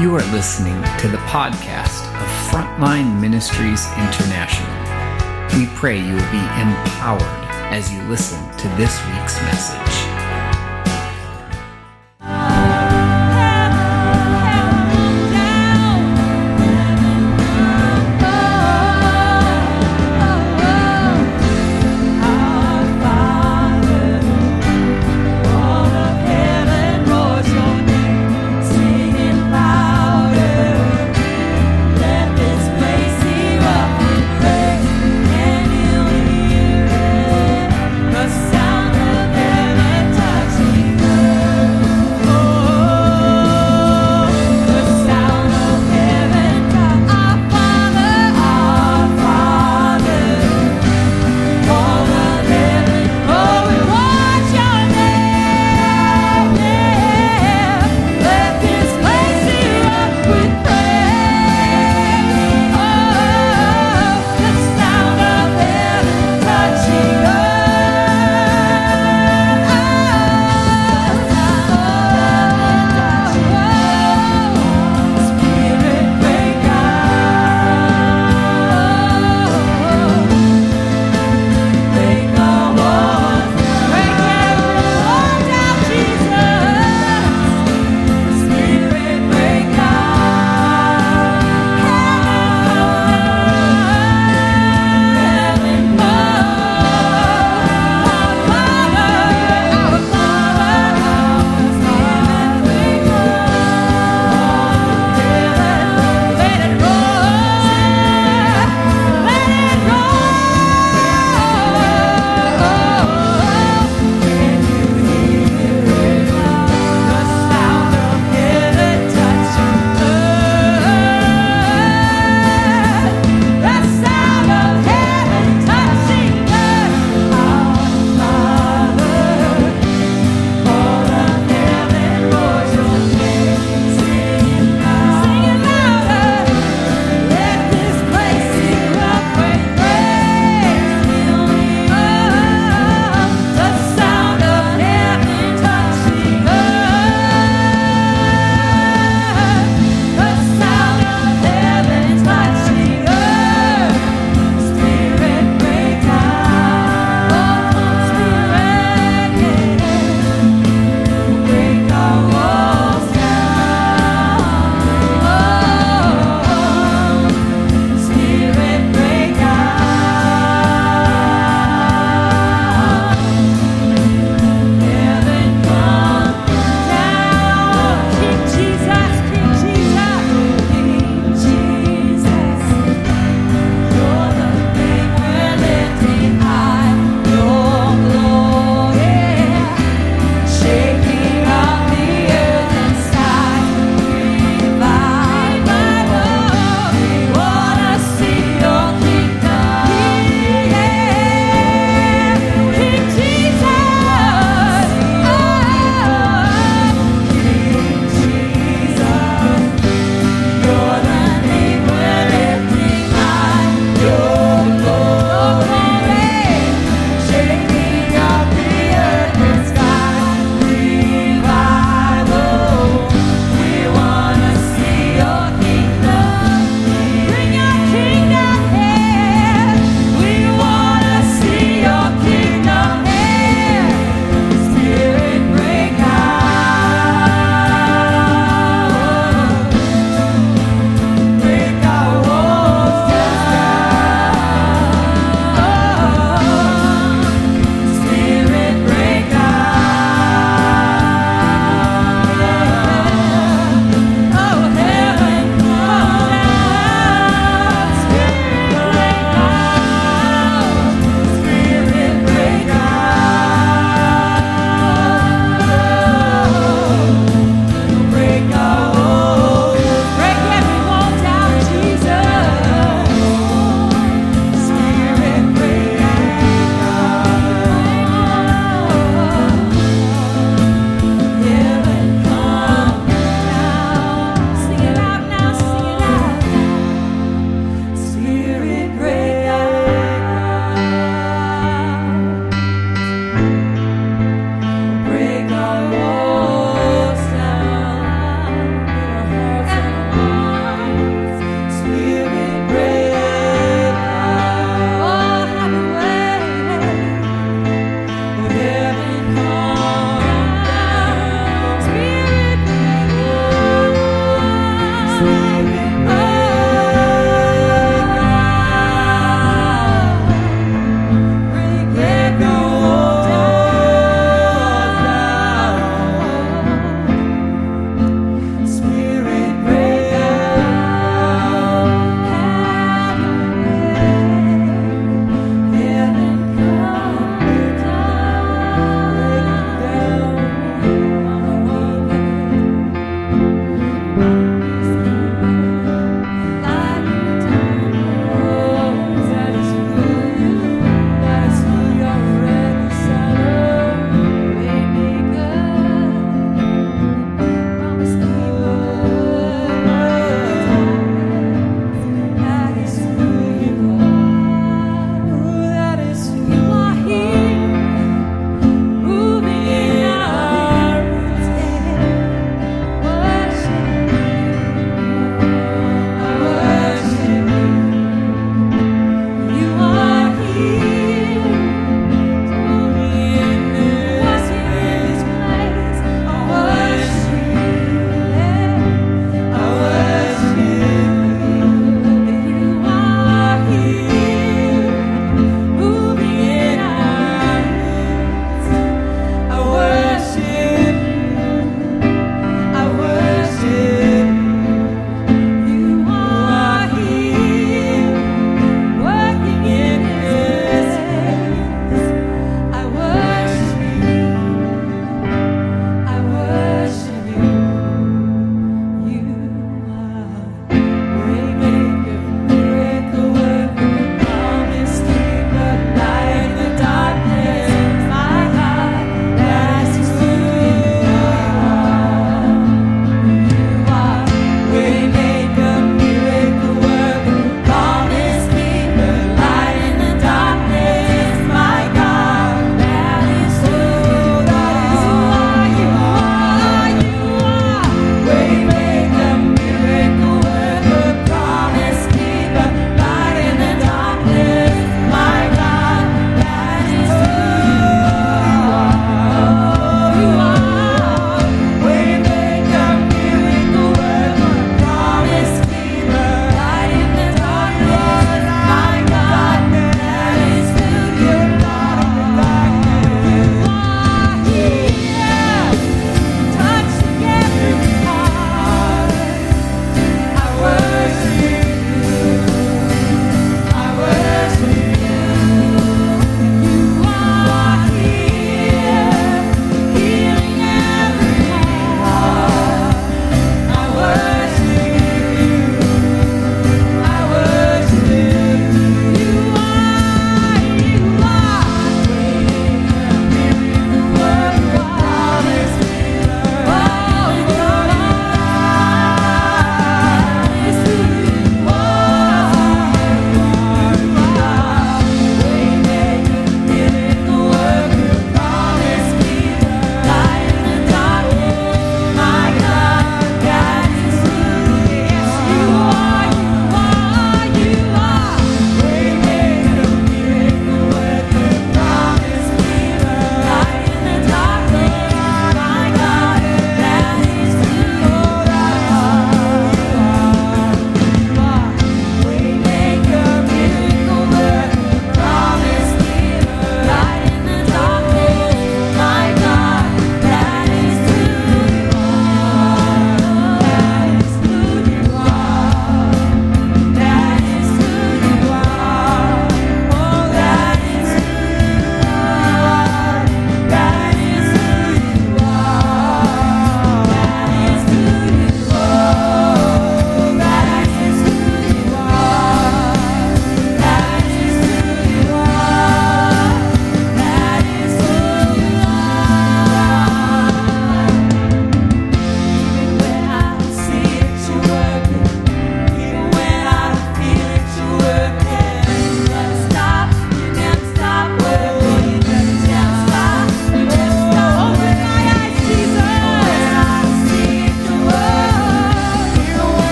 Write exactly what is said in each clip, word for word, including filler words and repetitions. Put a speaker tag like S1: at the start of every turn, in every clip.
S1: You are listening to the podcast of Frontline Ministries International. We pray you will be empowered as you listen to this week's message.
S2: Sound of heaven.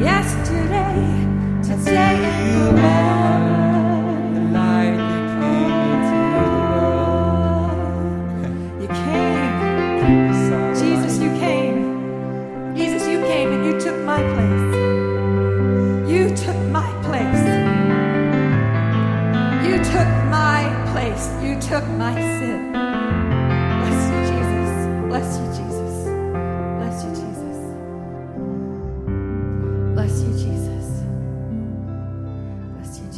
S2: yesterday, today, and forever.
S3: The light that came into the world.
S2: You came.
S3: We saw
S2: Jesus,
S3: light.
S2: you came. Jesus, you came and you took my place. You took my place. You took my place. You took my sin. Bless you, Jesus. Bless you, Jesus. Bless you, Jesus. Bless you, Jesus. Bless you,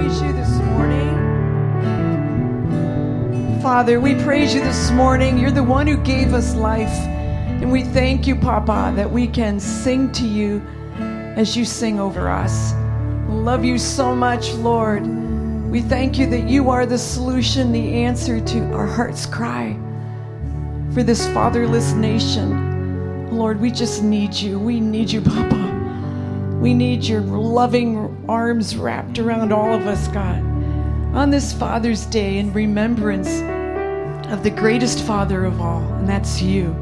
S4: praise you this morning. Father, we praise you this morning. You're the one who gave us life. And we thank you, Papa, that we can sing to you as you sing over us. We love you so much, Lord. We thank you that you are the solution, the answer to our heart's cry for this fatherless nation. Lord, we just need you. We need you, Papa. We need your loving arms wrapped around all of us, God, on this Father's Day in remembrance of the greatest Father of all, and that's you.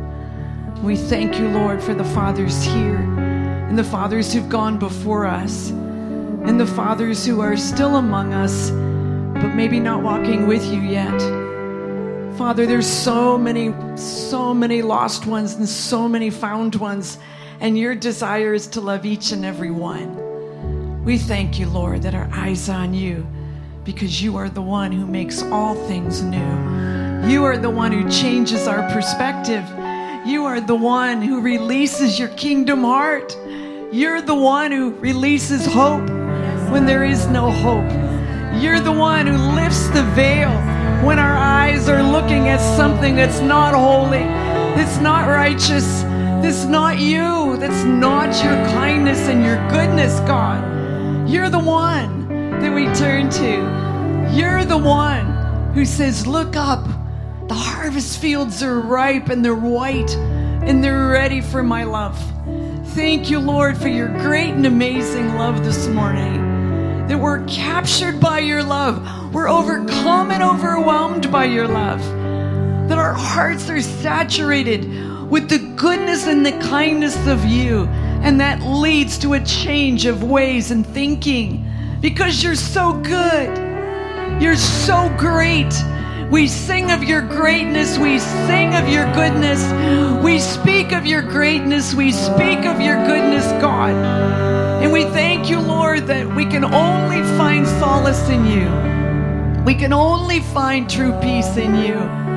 S4: We thank you, Lord, for the fathers here and the fathers who've gone before us and the fathers who are still among us, but maybe not walking with you yet. Father, there's so many, so many lost ones and so many found ones, and your desire is to love each and every one. We thank you, Lord, that our eyes are on you, because you are the one who makes all things new. You are the one who changes our perspective. You are the one who releases your kingdom heart. You're the one who releases hope when there is no hope. You're the one who lifts the veil when our eyes are looking at something that's not holy, that's not righteous, that's not you, that's not your kindness and your goodness, God. You're the one that we turn to. You're the one who says, look up. The harvest fields are ripe and they're white and they're ready for my love. Thank you, Lord, for your great and amazing love this morning. That we're captured by your love. We're overcome and overwhelmed by your love. That our hearts are saturated with the goodness and the kindness of you. And that leads to a change of ways and thinking. Because you're so good. You're so great. We sing of your greatness. We sing of your goodness. We speak of your greatness. We speak of your goodness, God. And we thank you, Lord, that we can only find solace in you. We can only find true peace in you.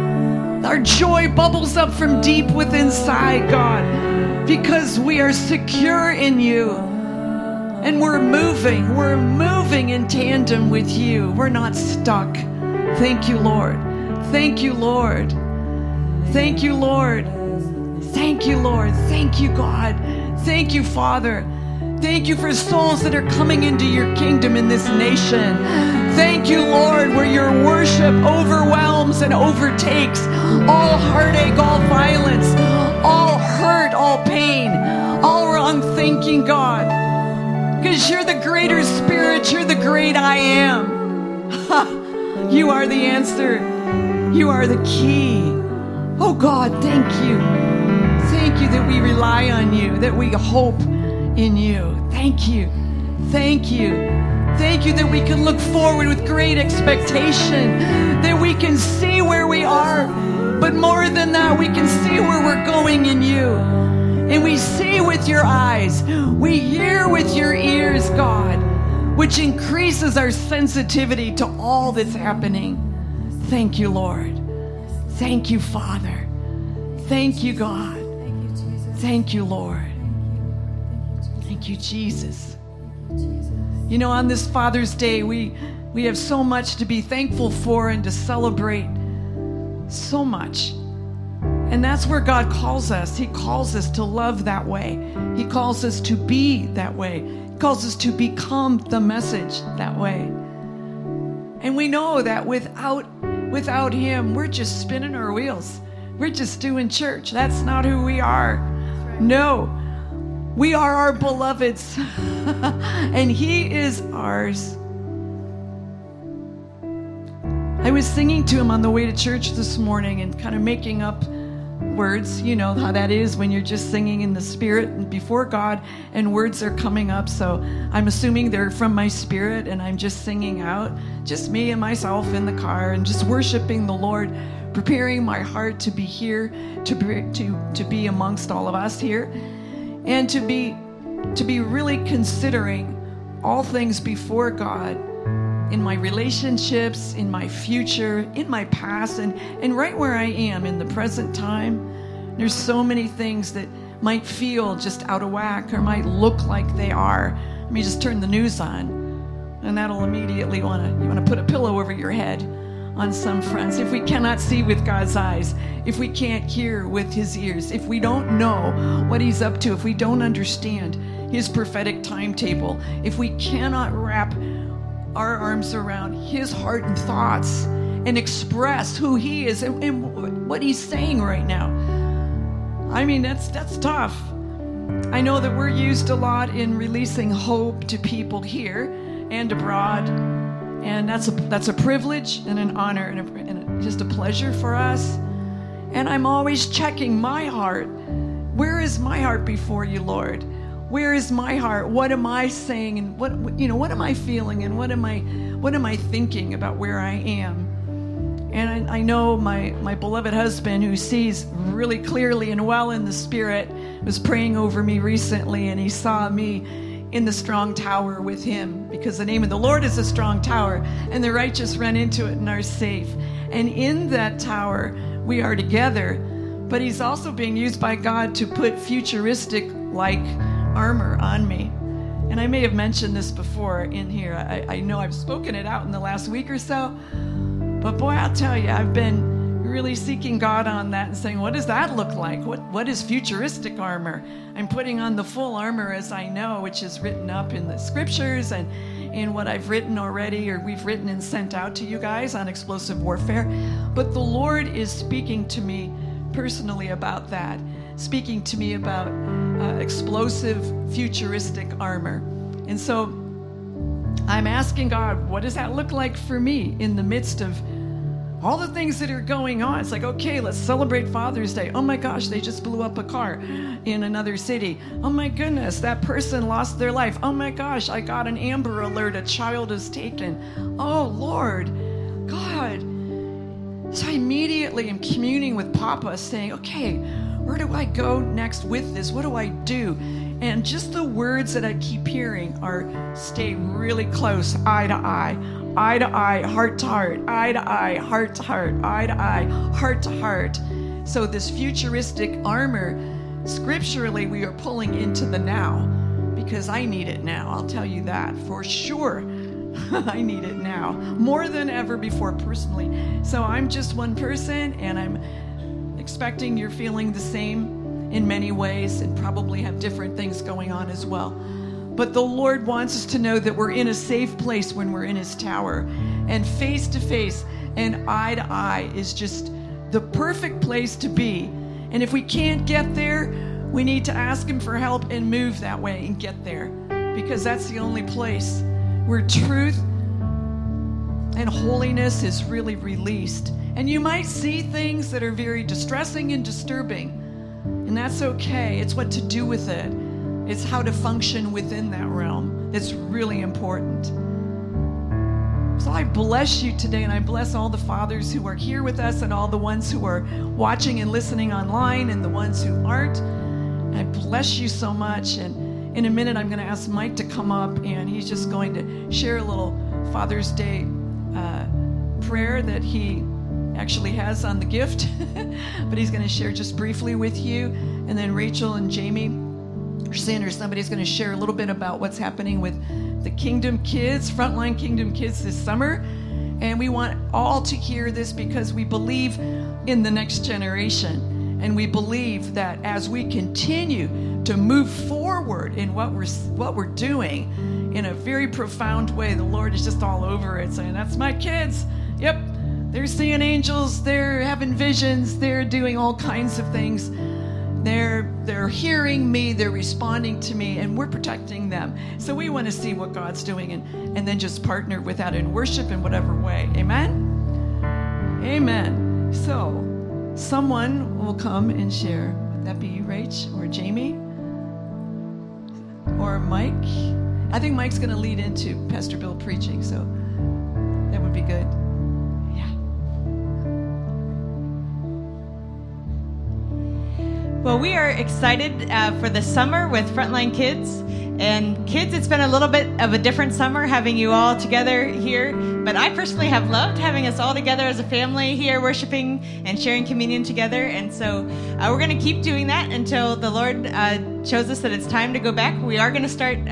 S4: Our joy bubbles up from deep within inside, God, because we are secure in you. And we're moving. We're moving in tandem with you. We're not stuck. Thank you, Lord. Thank you, Lord. Thank you, Lord. Thank you, Lord. Thank you, God. Thank you, Father. Thank you for souls that are coming into your kingdom in this nation. Thank you, Lord, where your worship overwhelms and overtakes all heartache, all violence, all hurt, all pain, all wrong thinking, God. Because you're the greater spirit. You're the great I am. You are the answer. You are the key. Oh God, thank you. Thank you that we rely on you, that we hope in you. Thank you. Thank you. Thank you that we can look forward with great expectation, that we can see where we are, but more than that, we can see where we're going in you. And we see with your eyes, we hear with your ears, God, which increases our sensitivity to all that's happening. Thank you, Lord. Thank you, Father. Thank you, God. Thank you, Lord. Thank you, Jesus. You know, on this Father's Day, we, we have so much to be thankful for and to celebrate. So much. And that's where God calls us. He calls us to love that way. He calls us to be that way. He calls us to become the message that way. And we know that without, without Him, we're just spinning our wheels. We're just doing church. That's not who we are. No. We are our beloved's. And He is ours. I was singing to Him on the way to church this morning and kind of making up words. You know how that is when you're just singing in the Spirit and before God and words are coming up. So I'm assuming they're from my spirit and I'm just singing out, just me and myself in the car and just worshiping the Lord, preparing my heart to be here, to be, to, to be amongst all of us here, and to be, to be really considering all things before God in my relationships, in my future, in my past, and, and right where I am in the present time. There's so many things that might feel just out of whack or might look like they are. Let me just turn the news on. And that'll immediately want to, you want to put a pillow over your head on some fronts. If we cannot see with God's eyes, if we can't hear with his ears, if we don't know what he's up to, if we don't understand his prophetic timetable, if we cannot wrap our arms around his heart and thoughts and express who he is and, and what he's saying right now. I mean, that's that's tough. I know that we're used a lot in releasing hope to people here and abroad, and that's a that's a privilege and an honor and, a, and a, just a pleasure for us. And I'm always checking my heart. Where is my heart before you, Lord? Where is my heart? What am I saying? And what you know? What am I feeling? And what am I what am I thinking about where I am? And I, I know my my beloved husband, who sees really clearly and well in the Spirit, was praying over me recently, and he saw me in the strong tower with him, because the name of the Lord is a strong tower, and the righteous run into it and are safe. And in that tower, we are together. But he's also being used by God to put futuristic-like armor on me. And I may have mentioned this before in here. I, I know I've spoken it out in the last week or so. But boy, I'll tell you, I've been really seeking God on that and saying, what does that look like? What What is futuristic armor? I'm putting on the full armor as I know, which is written up in the scriptures and in what I've written already, or we've written and sent out to you guys on explosive warfare. But the Lord is speaking to me personally about that, speaking to me about uh, explosive futuristic armor. And so I'm asking God, what does that look like for me in the midst of all the things that are going on? It's like, okay, let's celebrate Father's Day. Oh my gosh, they just blew up a car in another city. Oh my goodness, that person lost their life. Oh my gosh, I got an Amber Alert, a child is taken. Oh Lord, God. So I immediately am communing with Papa, saying, okay, where do I go next with this? What do I do? And just the words that I keep hearing are stay really close, eye to eye. Eye to eye, heart to heart, eye to eye, heart to heart, eye to eye, heart to heart. So this futuristic armor, scripturally, we are pulling into the now, because I need it now. I'll tell you that for sure. I need it now more than ever before personally. So I'm just one person, and I'm expecting you're feeling the same in many ways and probably have different things going on as well. But the Lord wants us to know that we're in a safe place when we're in his tower. And face to face and eye to eye is just the perfect place to be. And if we can't get there, we need to ask him for help and move that way and get there. Because that's the only place where truth and holiness is really released. And you might see things that are very distressing and disturbing. And that's okay. It's what to do with it. It's how to function within that realm that's really important. So I bless you today, and I bless all the fathers who are here with us and all the ones who are watching and listening online and the ones who aren't. And I bless you so much. And in a minute, I'm going to ask Mike to come up, and he's just going to share a little Father's Day uh, prayer that he actually has on the gift. But he's going to share just briefly with you. And then Rachel and Jamie or Sin or somebody's going to share a little bit about what's happening with the Kingdom Kids, Frontline Kingdom Kids this summer. And we want all to hear this because we believe in the next generation. And we believe that as we continue to move forward in what we're what we're doing in a very profound way, the Lord is just all over it, saying, that's my kids. Yep, they're seeing angels, they're having visions, they're doing all kinds of things. They're they're hearing me, they're responding to me, and we're protecting them. So we want to see what God's doing and, and then just partner with that in worship in whatever way. Amen? Amen. So someone will come and share. Would that be you, Rach, or Jamie? Or Mike? I think Mike's going to lead into Pastor Bill preaching, so that would be good.
S5: Well, we are excited uh, for the summer with Frontline Kids. And kids, it's been a little bit of a different summer having you all together here. But I personally have loved having us all together as a family here, worshiping and sharing communion together. And so uh, we're going to keep doing that until the Lord uh, shows us that it's time to go back. We are going to start um,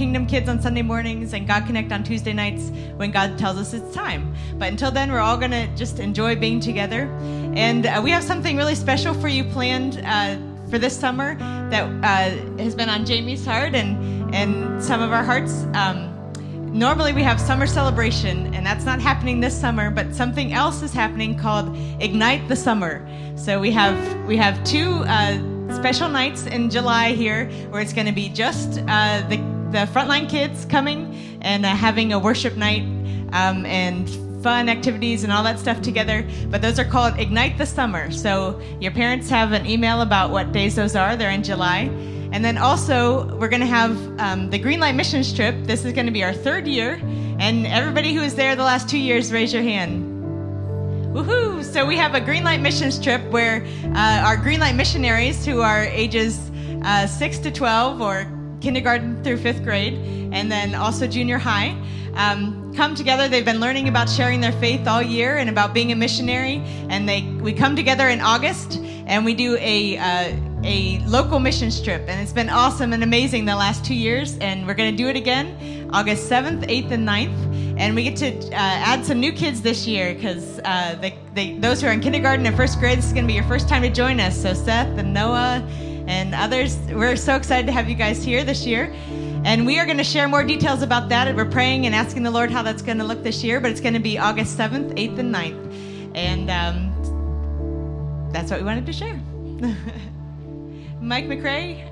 S5: Kingdom Kids on Sunday mornings and God Connect on Tuesday nights when God tells us it's time. But until then, we're all going to just enjoy being together. And uh, we have something really special for you planned uh, for this summer that uh, has been on Jamie's heart and, and some of our hearts. Um, Normally we have summer celebration, and that's not happening this summer, but something else is happening called Ignite the Summer. So we have we have two uh, special nights in July here where it's going to be just uh, the, the Frontline Kids coming and uh, having a worship night um, and fun activities and all that stuff together. But those are called Ignite the Summer. So your parents have an email about what days those are. They're in July. And then also, we're going to have um, the Greenlight Missions Trip. This is going to be our third year. And everybody who was there the last two years, raise your hand. Woohoo! So we have a Greenlight Missions Trip where uh, our Greenlight missionaries, who are ages uh, six to twelve or kindergarten through fifth grade, and then also junior high, um, come together. They've been learning about sharing their faith all year and about being a missionary. And they we come together in August, and we do a... Uh, a local missions trip, and it's been awesome and amazing the last two years, and we're going to do it again August seventh, eighth, and ninth, and we get to uh, add some new kids this year because uh, they, they, those who are in kindergarten and first grade, this is going to be your first time to join us. So Seth and Noah and others, we're so excited to have you guys here this year, and we are going to share more details about that, and we're praying and asking the Lord how that's going to look this year, but it's going to be August seventh, eighth, and ninth, and um, that's what we wanted to share. Mike McRae.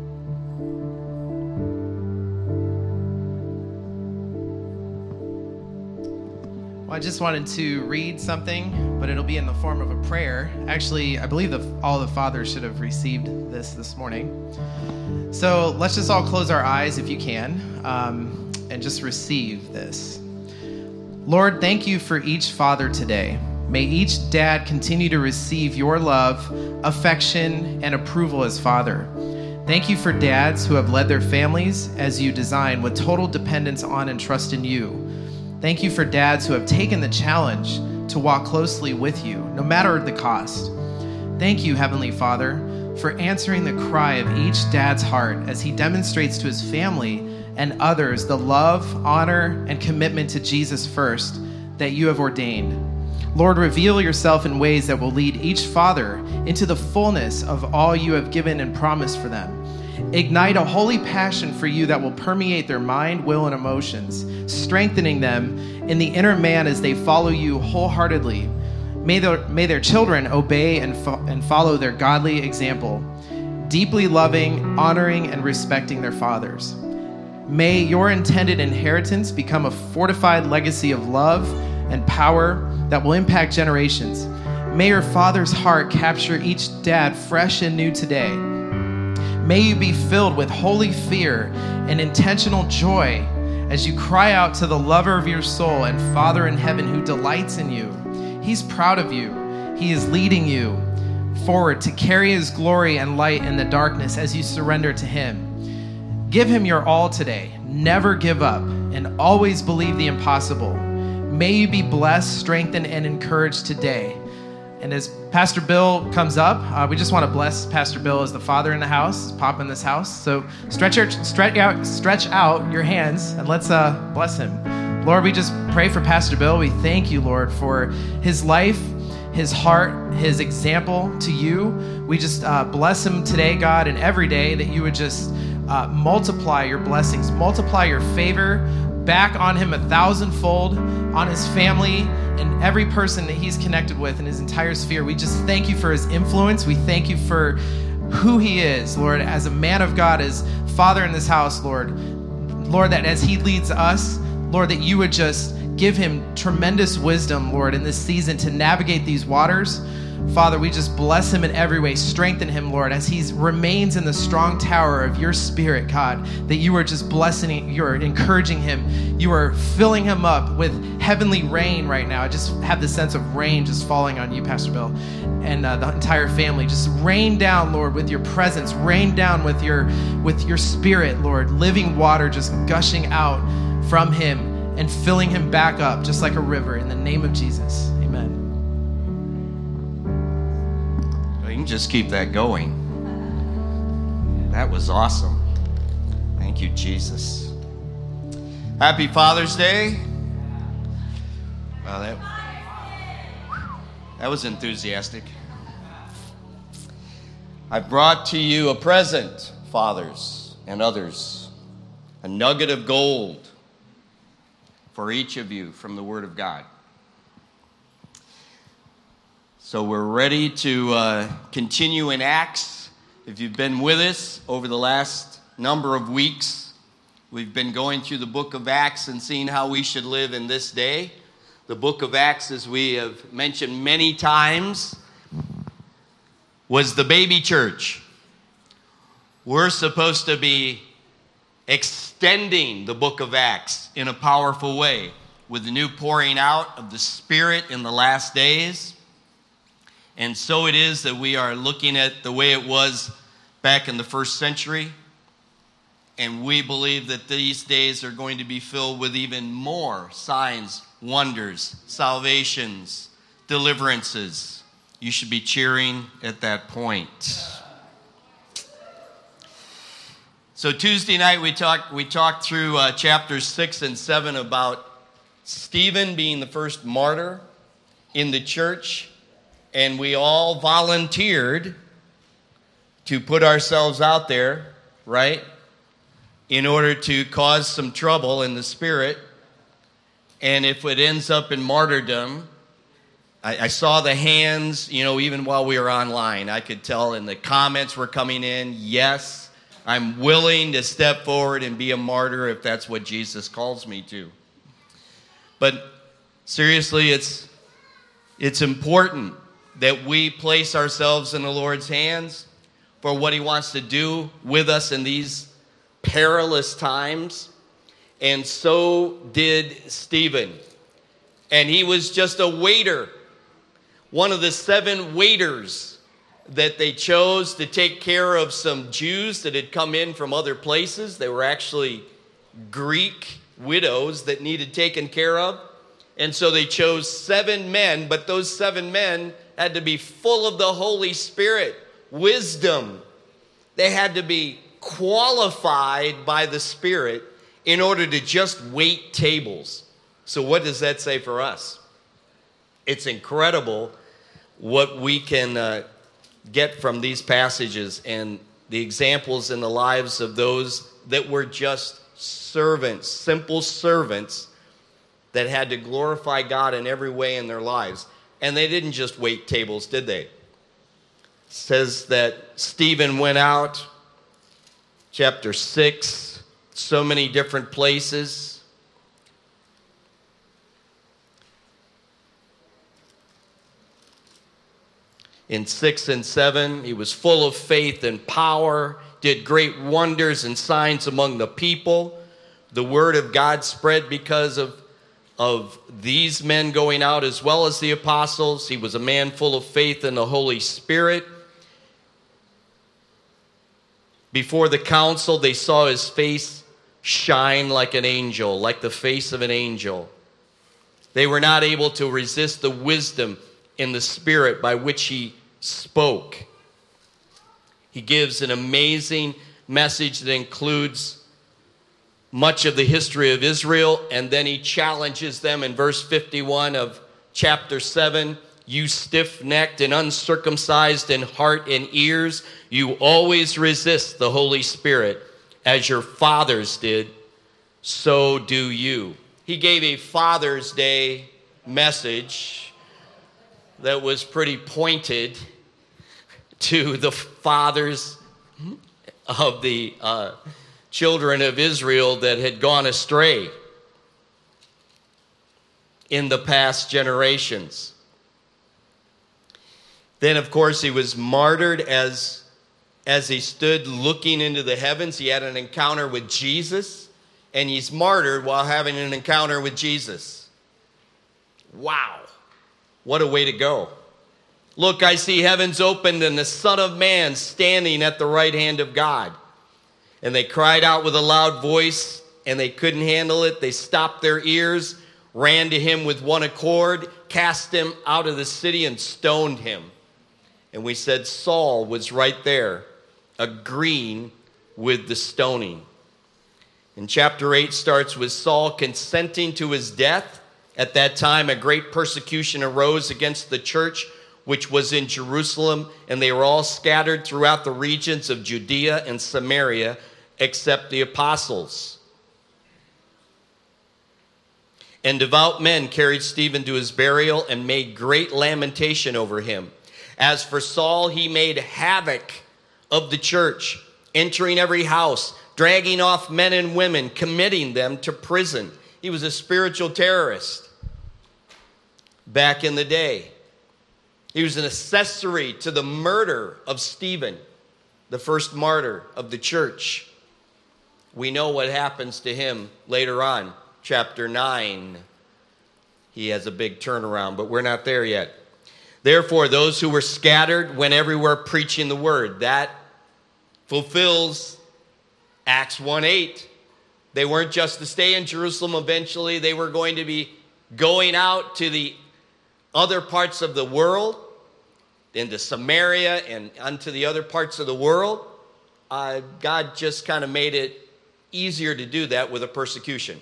S6: Well, I just wanted to read something, but it'll be in the form of a prayer. Actually, I believe the, all the fathers should have received this this morning. So let's just all close our eyes if you can, um, and just receive this. Lord, thank you for each father today. May each dad continue to receive your love, affection, and approval as father. Thank you for dads who have led their families as you design with total dependence on and trust in you. Thank you for dads who have taken the challenge to walk closely with you, no matter the cost. Thank you, Heavenly Father, for answering the cry of each dad's heart as he demonstrates to his family and others the love, honor, and commitment to Jesus first that you have ordained. Lord, reveal yourself in ways that will lead each father into the fullness of all you have given and promised for them. Ignite a holy passion for you that will permeate their mind, will, and emotions, strengthening them in the inner man as they follow you wholeheartedly. May their, may their children obey and, fo- and follow their godly example, deeply loving, honoring, and respecting their fathers. May your intended inheritance become a fortified legacy of love and power that will impact generations. May your father's heart capture each dad fresh and new today. May you be filled with holy fear and intentional joy as you cry out to the lover of your soul and Father in heaven who delights in you. He's proud of you. He is leading you forward to carry his glory and light in the darkness as you surrender to him. Give him your all today. Never give up and always believe the impossible. May you be blessed, strengthened, and encouraged today. And as Pastor Bill comes up, uh, we just want to bless Pastor Bill as the father in the house, pop in this house. So stretch your, stretch out, stretch out your hands and let's uh, bless him. Lord, we just pray for Pastor Bill. We thank you, Lord, for his life, his heart, his example to you. We just uh, bless him today, God, and every day that you would just uh, multiply your blessings, multiply your favor back on him a thousandfold, on his family and every person that he's connected with in his entire sphere. We just thank you for his influence. We thank you for who he is, Lord, as a man of God, as father in this house, Lord. Lord, that as he leads us, Lord, that you would just give him tremendous wisdom, Lord, in this season to navigate these waters. Father, we just bless him in every way. Strengthen him, Lord, as he remains in the strong tower of your spirit, God, that you are just blessing, you are encouraging him. You are filling him up with heavenly rain right now. I just have the sense of rain just falling on you, Pastor Bill, and uh, the entire family. Just rain down, Lord, with your presence. Rain down with your, with your spirit, Lord. Living water just gushing out from him and filling him back up just like a river in the name of Jesus. Amen.
S7: You can just keep that going. That was awesome. Thank you, Jesus. Happy Father's Day. Wow, that, that was enthusiastic. I brought to you a present, fathers and others, a nugget of gold for each of you from the Word of God. So we're ready to uh, continue in Acts. If you've been with us over the last number of weeks, we've been going through the book of Acts and seeing how we should live in this day. The book of Acts, as we have mentioned many times, was the baby church. We're supposed to be extending the book of Acts in a powerful way with the new pouring out of the Spirit in the last days. And so it is that we are looking at the way it was back in the first century. And we believe that these days are going to be filled with even more signs, wonders, salvations, deliverances. You should be cheering at that point. So Tuesday night we talked we talked through uh, chapters six and seven about Stephen being the first martyr in the church. And we all volunteered to put ourselves out there, right, in order to cause some trouble in the spirit. And if it ends up in martyrdom, I, I saw the hands, you know, even while we were online. I could tell, and the comments were coming in, yes, I'm willing to step forward and be a martyr if that's what Jesus calls me to. But seriously, it's it's important that we place ourselves in the Lord's hands for what he wants to do with us in these perilous times. And so did Stephen. And he was just a waiter, one of the seven waiters that they chose to take care of some Jews that had come in from other places. They were actually Greek widows that needed taken care of. And so they chose seven men, but those seven men had to be full of the Holy Spirit, wisdom. They had to be qualified by the Spirit in order to just wait tables. So what does that say for us? It's incredible what we can uh, get from these passages and the examples in the lives of those that were just servants, simple servants that had to glorify God in every way in their lives. And they didn't just wait tables, did they? It says that Stephen went out, chapter six, so many different places. In six and seven, he was full of faith and power, did great wonders and signs among the people. The word of God spread because of of these men going out as well as the apostles. He was a man full of faith in the Holy Spirit. Before the council, they saw his face shine like an angel, like the face of an angel. They were not able to resist the wisdom in the Spirit by which he spoke. He gives an amazing message that includes much of the history of Israel, and then he challenges them in verse fifty-one of chapter seven. You stiff-necked and uncircumcised in heart and ears, you always resist the Holy Spirit, as your fathers did, so do you. He gave a Father's Day message that was pretty pointed to the fathers of the uh, children of Israel that had gone astray in the past generations. Then, of course, he was martyred as, as he stood looking into the heavens. He had an encounter with Jesus, and he's martyred while having an encounter with Jesus. Wow. What a way to go. Look, I see heavens opened and the Son of Man standing at the right hand of God. And they cried out with a loud voice, and they couldn't handle it. They stopped their ears, ran to him with one accord, cast him out of the city, and stoned him. And we said Saul was right there, agreeing with the stoning. And chapter eight starts with Saul consenting to his death. At that time, a great persecution arose against the church, which was in Jerusalem, and they were all scattered throughout the regions of Judea and Samaria, except the apostles. And devout men carried Stephen to his burial and made great lamentation over him. As for Saul, he made havoc of the church, entering every house, dragging off men and women, committing them to prison. He was a spiritual terrorist back in the day. He was an accessory to the murder of Stephen, the first martyr of the church. We know what happens to him later on, chapter nine. He has a big turnaround, but we're not there yet. Therefore, those who were scattered went everywhere preaching the word. That fulfills Acts one eight. They weren't just to stay in Jerusalem eventually. They were going to be going out to the other parts of the world, into Samaria and unto the other parts of the world. Uh, God just kind of made it easier to do that with a persecution.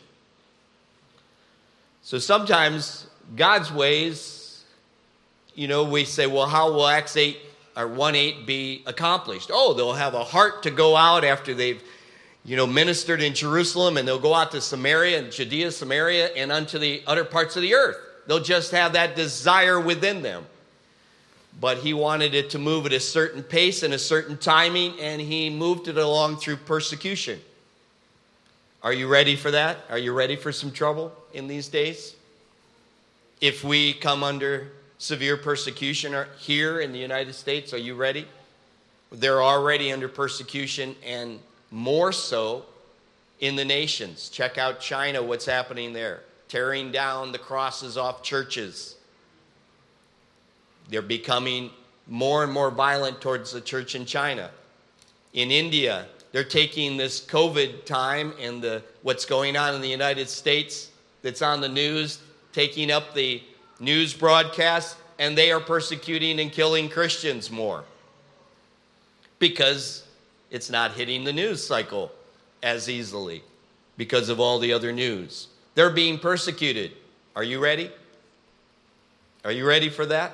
S7: So sometimes God's ways, you know, we say, well, how will Acts eight or one eight be accomplished? Oh, they'll have a heart to go out after they've, you know, ministered in Jerusalem, and they'll go out to Samaria and Judea, Samaria, and unto the other parts of the earth. They'll just have that desire within them. But he wanted it to move at a certain pace and a certain timing, and he moved it along through persecution. Are you ready for that? Are you ready for some trouble in these days? If we come under severe persecution here in the United States, are you ready? They're already under persecution, and more so in the nations. Check out China, what's happening there. Tearing down the crosses off churches. They're becoming more and more violent towards the church in China. In India, they're taking this COVID time and the what's going on in the United States that's on the news, taking up the news broadcasts, and they are persecuting and killing Christians more because it's not hitting the news cycle as easily because of all the other news. They're being persecuted. Are you ready? Are you ready for that?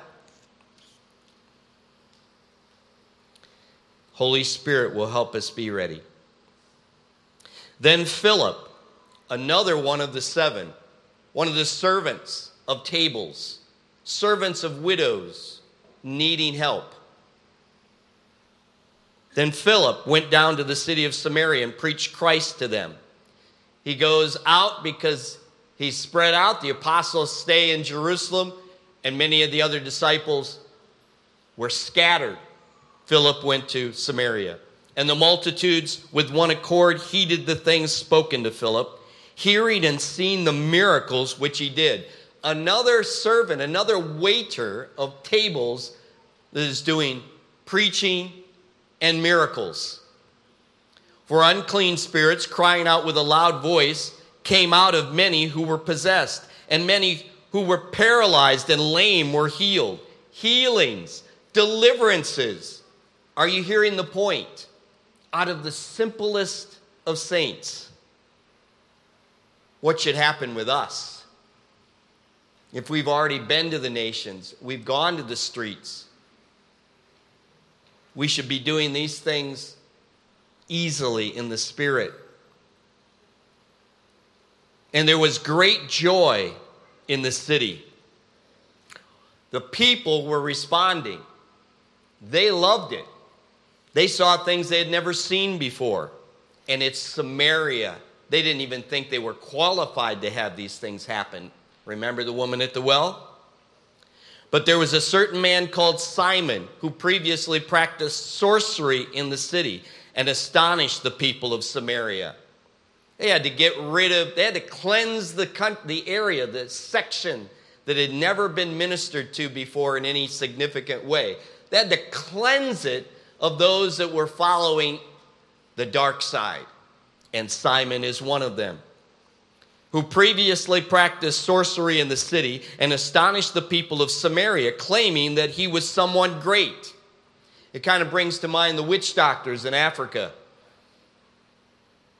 S7: Holy Spirit will help us be ready. Then Philip, another one of the seven, one of the servants of tables, servants of widows needing help. Then Philip went down to the city of Samaria and preached Christ to them. He goes out because he's spread out. The apostles stay in Jerusalem, and many of the other disciples were scattered. Philip went to Samaria, and the multitudes with one accord heeded the things spoken to Philip, hearing and seeing the miracles which he did. Another servant, another waiter of tables that is doing preaching and miracles. For unclean spirits, crying out with a loud voice, came out of many who were possessed, and many who were paralyzed and lame were healed. Healings, deliverances. Are you hearing the point? Out of the simplest of saints. What should happen with us? If we've already been to the nations, we've gone to the streets, we should be doing these things easily in the Spirit. And there was great joy in the city. The people were responding. They loved it. They saw things they had never seen before. And it's Samaria. They didn't even think they were qualified to have these things happen. Remember the woman at the well? But there was a certain man called Simon who previously practiced sorcery in the city and astonished the people of Samaria. They had to get rid of, they had to cleanse the, the area, the section that had never been ministered to before in any significant way. They had to cleanse it of those that were following the dark side. And Simon is one of them, who previously practiced sorcery in the city and astonished the people of Samaria, claiming that he was someone great. It kind of brings to mind the witch doctors in Africa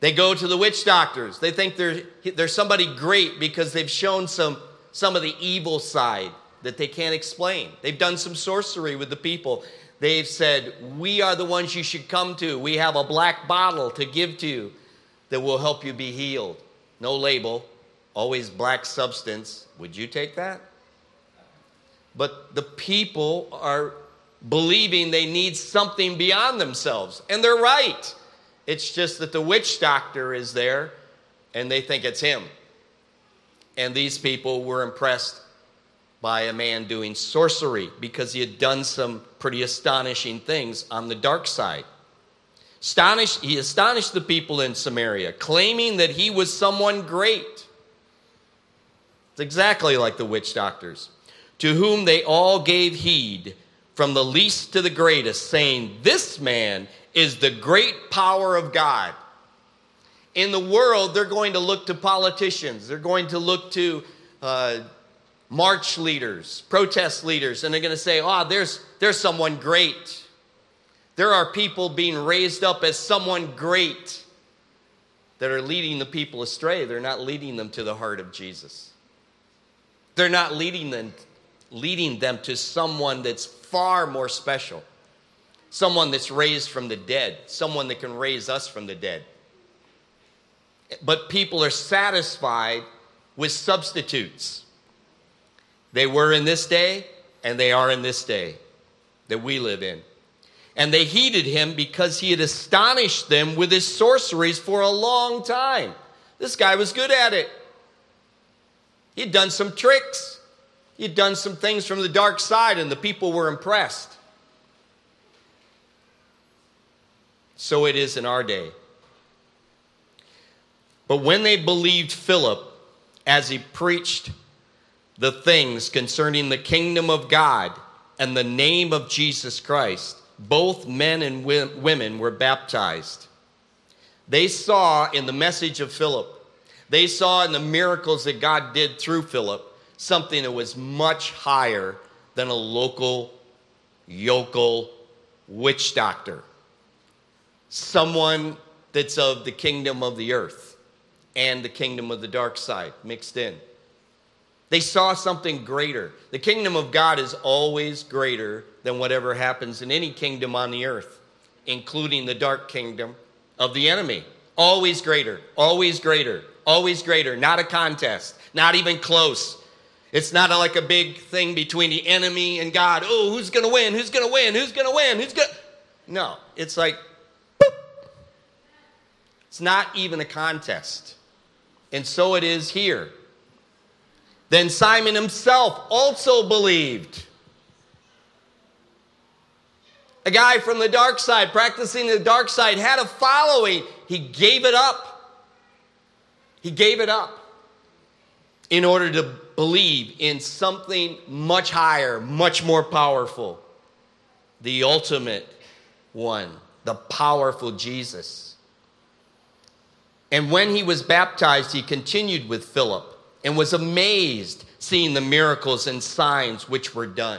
S7: They go to the witch doctors. They think they're, they're somebody great because they've shown some, some of the evil side that they can't explain. They've done some sorcery with the people. They've said, we are the ones you should come to. We have a black bottle to give to you that will help you be healed. No label, always black substance. Would you take that? But the people are believing they need something beyond themselves. And they're right. It's just that the witch doctor is there and they think it's him. And these people were impressed by a man doing sorcery because he had done some pretty astonishing things on the dark side. Astonished, he astonished the people in Samaria, claiming that he was someone great. It's exactly like the witch doctors, to whom they all gave heed, from the least to the greatest, saying, this man is the great power of God. In the world, they're going to look to politicians. They're going to look to uh, march leaders, protest leaders, and they're going to say, oh, there's, there's someone great. There are people being raised up as someone great that are leading the people astray. They're not leading them to the heart of Jesus. They're not leading them, leading them to someone that's far more special. Someone that's raised from the dead. Someone that can raise us from the dead. But people are satisfied with substitutes. They were in this day, and they are in this day that we live in. And they heeded him because he had astonished them with his sorceries for a long time. This guy was good at it. He'd done some tricks. He'd done some things from the dark side, and the people were impressed. So it is in our day. But when they believed Philip as he preached the things concerning the kingdom of God and the name of Jesus Christ, both men and women were baptized. They saw in the message of Philip, they saw in the miracles that God did through Philip, something that was much higher than a local, yokel witch doctor. Someone that's of the kingdom of the earth and the kingdom of the dark side mixed in. They saw something greater. The kingdom of God is always greater than whatever happens in any kingdom on the earth, including the dark kingdom of the enemy. Always greater, always greater, always greater. Not a contest, not even close. It's not like a big thing between the enemy and God. Oh, who's going to win? Who's going to win? Who's going to win? Who's going to... No, it's like, boop. It's not even a contest. And so it is here. Then Simon himself also believed. A guy from the dark side, practicing the dark side, had a following. He gave it up. He gave it up in order to believe in something much higher, much more powerful. The ultimate one, the powerful Jesus. And when he was baptized, he continued with Philip and was amazed seeing the miracles and signs which were done.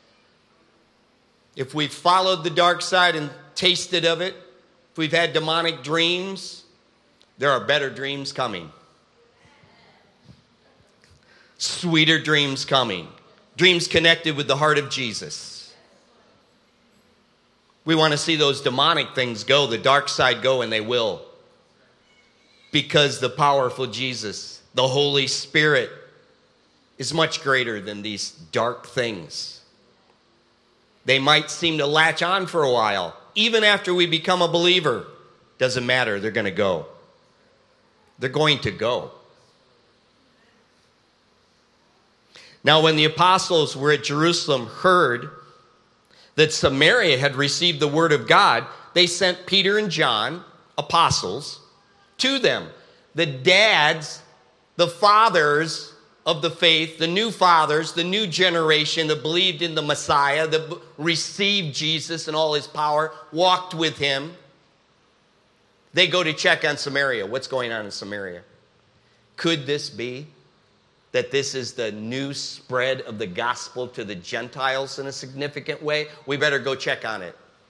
S7: If we've followed the dark side and tasted of it, if we've had demonic dreams, there are better dreams coming. Sweeter dreams coming. Dreams connected with the heart of Jesus. We want to see those demonic things go, the dark side go, and they will. Because the powerful Jesus, the Holy Spirit, is much greater than these dark things. They might seem to latch on for a while. Even after we become a believer, doesn't matter, they're going to go. They're going to go. Now, when the apostles were at Jerusalem, heard that Samaria had received the word of God, they sent Peter and John, apostles, to them. The dads, the fathers of the faith, the new fathers, the new generation that believed in the Messiah, that received Jesus and all his power, walked with him. They go to check on Samaria. What's going on in Samaria? Could this be that this is the new spread of the gospel to the Gentiles in a significant way? We better go check on it.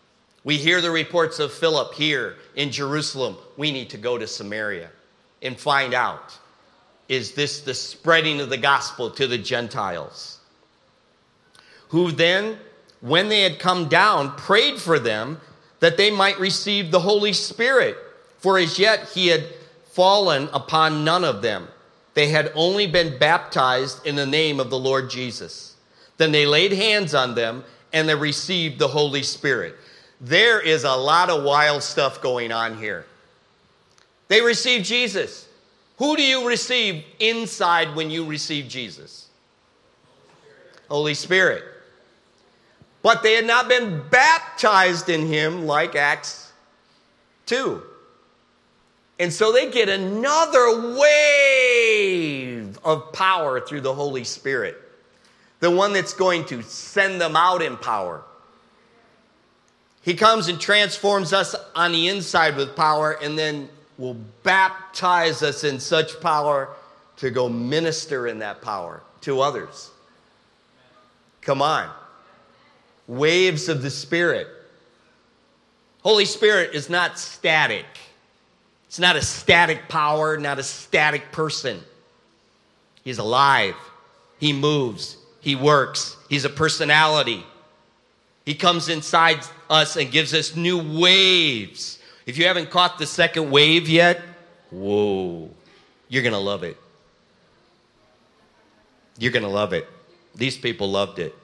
S7: We hear the reports of Philip here in Jerusalem. We need to go to Samaria and find out, is this the spreading of the gospel to the Gentiles? Who then, when they had come down, prayed for them that they might receive the Holy Spirit. For as yet he had fallen upon none of them. They had only been baptized in the name of the Lord Jesus. Then they laid hands on them and they received the Holy Spirit. There is a lot of wild stuff going on here. They received Jesus. Who do you receive inside when you receive Jesus? Holy Spirit. But they had not been baptized in him like Acts two. And so they get another wave of power through the Holy Spirit. The one that's going to send them out in power. He comes and transforms us on the inside with power and then will baptize us in such power to go minister in that power to others. Come on. Waves of the Spirit. Holy Spirit is not static. It's not a static power, not a static person. He's alive. He moves. He works. He's a personality. He comes inside us and gives us new waves. If you haven't caught the second wave yet, whoa, you're going to love it. You're going to love it. These people loved it.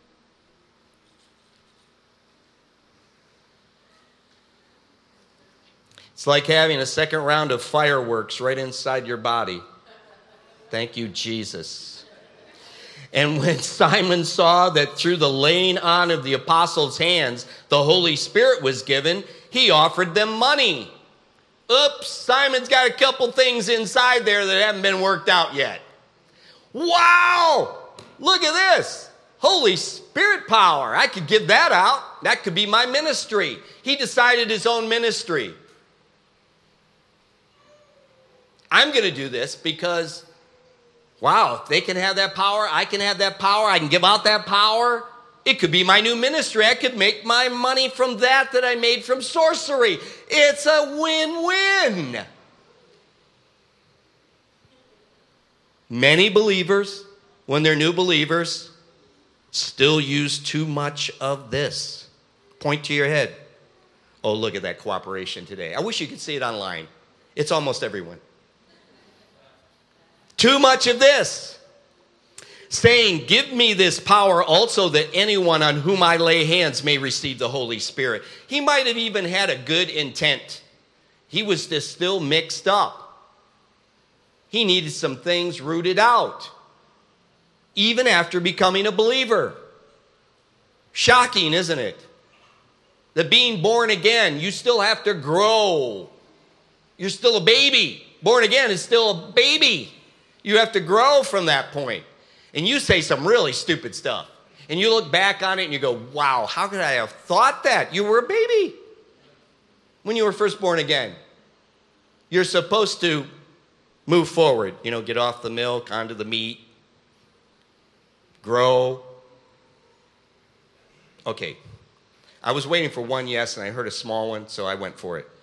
S7: It's like having a second round of fireworks right inside your body. Thank you, Jesus. And when Simon saw that through the laying on of the apostles' hands, the Holy Spirit was given, he offered them money. Oops, Simon's got a couple things inside there that haven't been worked out yet. Wow, look at this. Holy Spirit power. I could give that out. That could be my ministry. He decided his own ministry. I'm going to do this because, wow, if they can have that power, I can have that power, I can give out that power. It could be my new ministry. I could make my money from that that I made from sorcery. It's a win-win. Many believers, when they're new believers, still use too much of this. Point to your head. Oh, look at that cooperation today. I wish you could see it online. It's almost everyone. Too much of this. Saying, give me this power also that anyone on whom I lay hands may receive the Holy Spirit. He might have even had a good intent. He was just still mixed up. He needed some things rooted out. Even after becoming a believer. Shocking, isn't it? That being born again, you still have to grow. You're still a baby. Born again is still a baby. You have to grow from that point. And you say some really stupid stuff. And you look back on it and you go, wow, how could I have thought that? You were a baby when you were first born again. You're supposed to move forward. You know, get off the milk, onto the meat. Grow. Okay. I was waiting for one yes, and I heard a small one, so I went for it.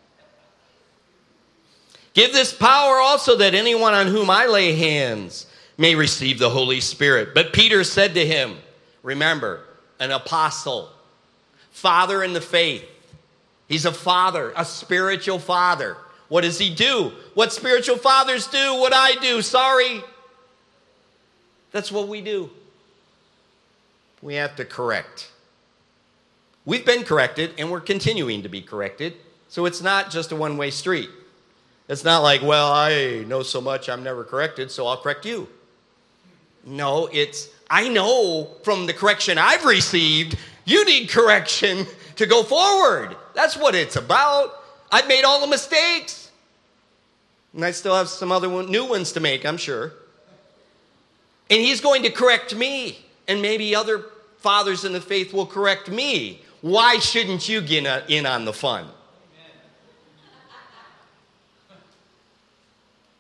S7: Give this power also that anyone on whom I lay hands may receive the Holy Spirit. But Peter said to him, remember, an apostle, father in the faith. He's a father, a spiritual father. What does he do? What spiritual fathers do, what I do. Sorry. That's what we do. We have to correct. We've been corrected, and we're continuing to be corrected. So it's not just a one-way street. It's not like, well, I know so much, I'm never corrected, so I'll correct you. No, it's, I know from the correction I've received, you need correction to go forward. That's what it's about. I've made all the mistakes. And I still have some other one, new ones to make, I'm sure. And he's going to correct me. And maybe other fathers in the faith will correct me. Why shouldn't you get in on the fun?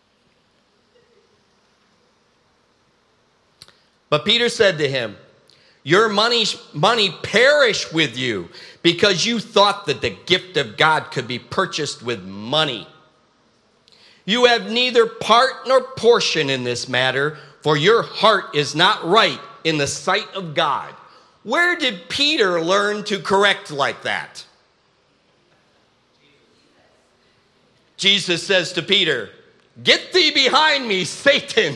S7: But Peter said to him, Your money, money perish with you because you thought that the gift of God could be purchased with money. You have neither part nor portion in this matter, for your heart is not right in the sight of God. Where did Peter learn to correct like that? Jesus says to Peter, "Get thee behind me, Satan."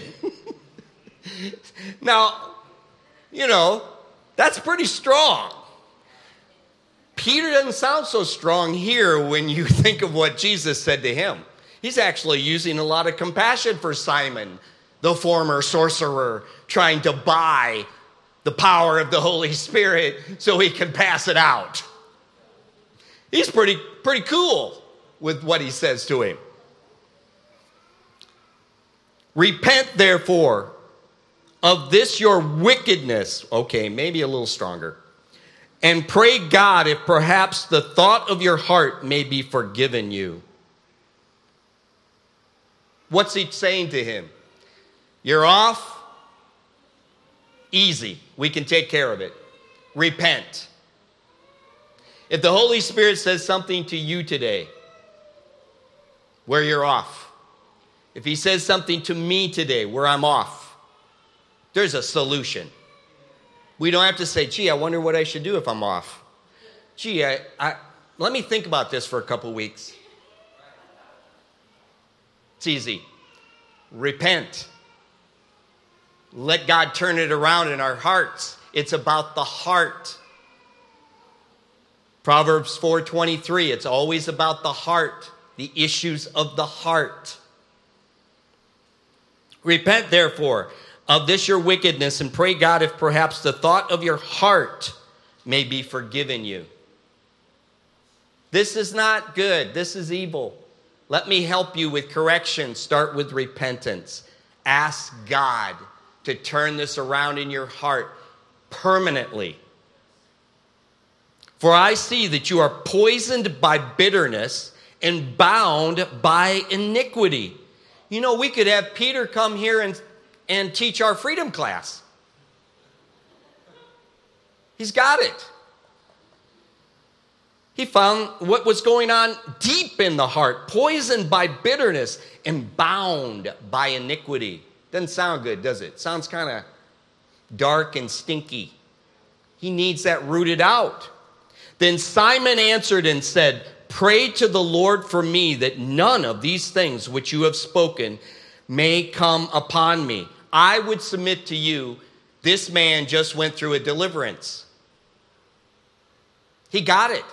S7: Now, you know, that's pretty strong. Peter doesn't sound so strong here when you think of what Jesus said to him. He's actually using a lot of compassion for Simon, the former sorcerer, trying to buy the power of the Holy Spirit so he can pass it out. He's pretty, pretty cool with what he says to him. Repent, therefore, of this your wickedness. Okay, maybe a little stronger. And pray God if perhaps the thought of your heart may be forgiven you. What's he saying to him? You're off. Easy. We can take care of it. Repent. If the Holy Spirit says something to you today where you're off, if he says something to me today where I'm off, there's a solution. We don't have to say, gee, I wonder what I should do if I'm off. Gee, I, I, let me think about this for a couple weeks. It's easy. Repent. Let God turn it around in our hearts. It's about the heart. Proverbs four twenty-three, it's always about the heart, the issues of the heart. Repent, therefore, of this your wickedness, and pray God if perhaps the thought of your heart may be forgiven you. This is not good. This is evil. Let me help you with correction. Start with repentance. Ask God to turn this around in your heart permanently. For I see that you are poisoned by bitterness and bound by iniquity. You know, we could have Peter come here and, and teach our freedom class. He's got it. He found what was going on deep in the heart, poisoned by bitterness and bound by iniquity. Doesn't sound good, does it? Sounds kind of dark and stinky. He needs that rooted out. Then Simon answered and said, pray to the Lord for me that none of these things which you have spoken may come upon me. I would submit to you, this man just went through a deliverance. He got it.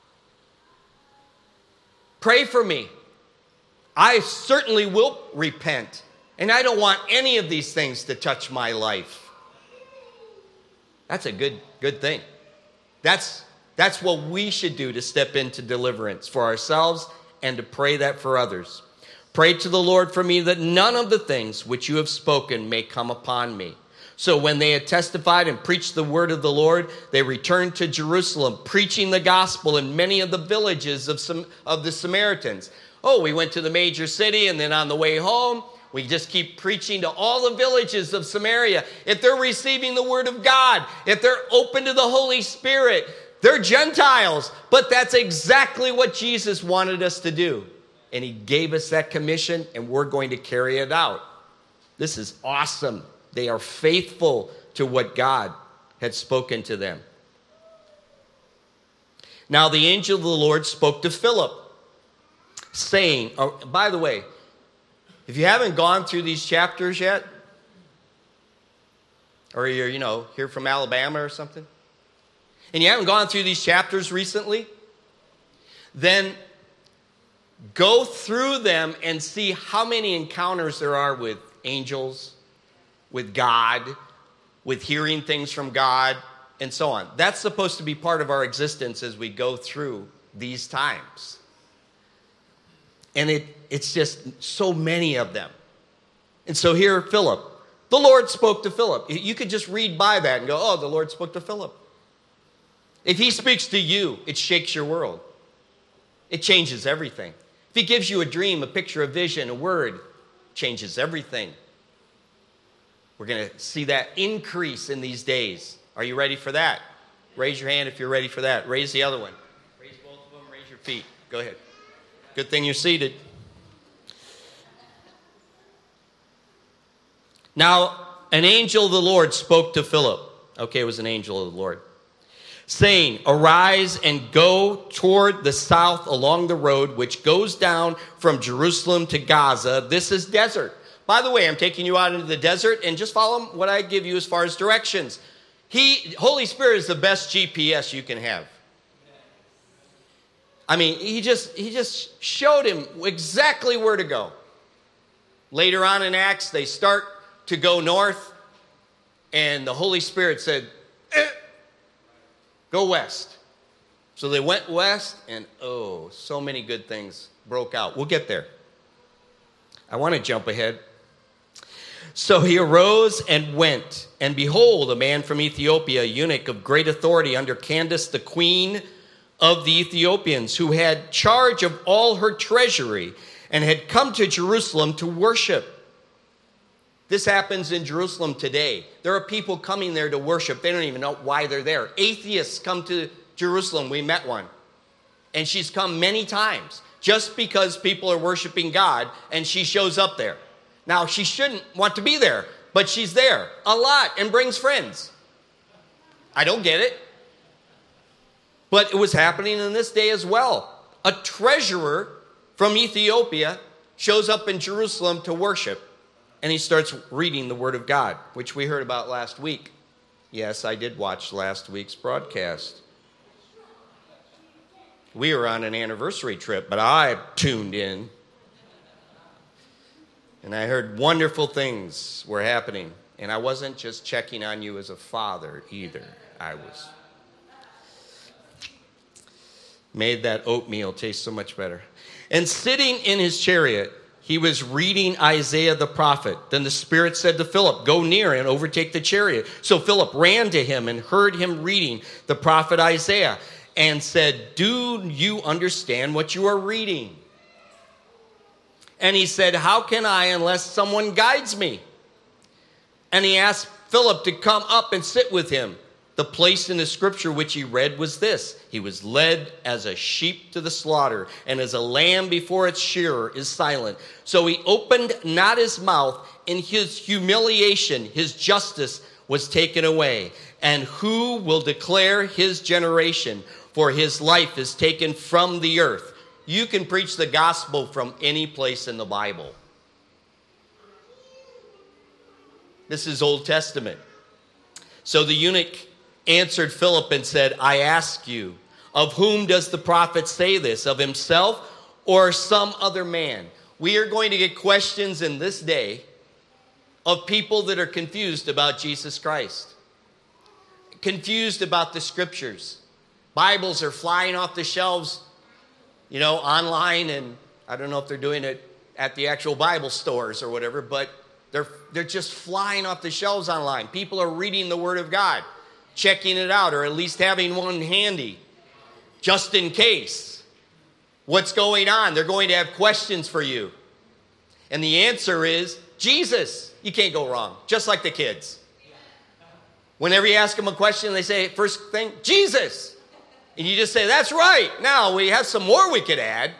S7: Pray for me. I certainly will repent. And I don't want any of these things to touch my life. That's a good, good thing. That's, that's what we should do to step into deliverance for ourselves and to pray that for others. Pray to the Lord for me that none of the things which you have spoken may come upon me. So when they had testified and preached the word of the Lord, they returned to Jerusalem, preaching the gospel in many of the villages of some of the Samaritans. Oh, we went to the major city, and then on the way home, we just keep preaching to all the villages of Samaria. If they're receiving the word of God, if they're open to the Holy Spirit, they're Gentiles. But that's exactly what Jesus wanted us to do. And he gave us that commission, and we're going to carry it out. This is awesome. They are faithful to what God had spoken to them. Now the angel of the Lord spoke to Philip, saying, oh, by the way, if you haven't gone through these chapters yet, or you're, you know, here from Alabama or something, and you haven't gone through these chapters recently, then go through them and see how many encounters there are with angels, with God, with hearing things from God, and so on. That's supposed to be part of our existence as we go through these times. And it, it's just so many of them. And so here, Philip, the Lord spoke to Philip. You could just read by that and go, oh, the Lord spoke to Philip. If he speaks to you, it shakes your world. It changes everything. If he gives you a dream, a picture, a vision, a word, it changes everything. We're going to see that increase in these days. Are you ready for that? Raise your hand if you're ready for that. Raise the other one. Raise both of them. Raise your feet. Go ahead. Good thing you're seated. Now, an angel of the Lord spoke to Philip. Okay, it was an angel of the Lord. Saying, arise and go toward the south along the road which goes down from Jerusalem to Gaza. This is desert. By the way, I'm taking you out into the desert, and just follow what I give you as far as directions. He, Holy Spirit is the best G P S you can have. I mean, he just, he just showed him exactly where to go. Later on in Acts, they start to go north, and the Holy Spirit said, eh, go west. So they went west, and oh, so many good things broke out. We'll get there. I want to jump ahead. So he arose and went, and behold, a man from Ethiopia, a eunuch of great authority under Candace, the queen of the Ethiopians, who had charge of all her treasury, and had come to Jerusalem to worship. This happens in Jerusalem today. There are people coming there to worship. They don't even know why they're there. Atheists come to Jerusalem. We met one. And she's come many times just because people are worshiping God, and she shows up there. Now, she shouldn't want to be there, but she's there a lot and brings friends. I don't get it. But it was happening in this day as well. A treasurer from Ethiopia shows up in Jerusalem to worship. And he starts reading the Word of God, which we heard about last week. Yes, I did watch last week's broadcast. We were on an anniversary trip, but I tuned in. And I heard wonderful things were happening. And I wasn't just checking on you as a father either. I was. Made that oatmeal taste so much better. And sitting in his chariot, he was reading Isaiah the prophet. Then the Spirit said to Philip, go near and overtake the chariot. So Philip ran to him and heard him reading the prophet Isaiah and said, do you understand what you are reading? And he said, how can I unless someone guides me? And he asked Philip to come up and sit with him. The place in the scripture which he read was this: he was led as a sheep to the slaughter, and as a lamb before its shearer is silent. So he opened not his mouth. In his humiliation, his justice was taken away. And who will declare his generation? For his life is taken from the earth. You can preach the gospel from any place in the Bible. This is Old Testament. So the eunuch answered Philip and said, I ask you, of whom does the prophet say this? Of himself or some other man? We are going to get questions in this day of people that are confused about Jesus Christ. Confused about the scriptures. Bibles are flying off the shelves, you know, online, and I don't know if they're doing it at the actual Bible stores or whatever, but they're they're just flying off the shelves online. People are reading the Word of God, checking it out, or at least having one handy, just in case. What's going on? They're going to have questions for you. And the answer is Jesus. You can't go wrong, just like the kids. Whenever you ask them a question, they say, first thing, Jesus. And you just say, that's right. Now, we have some more we could add.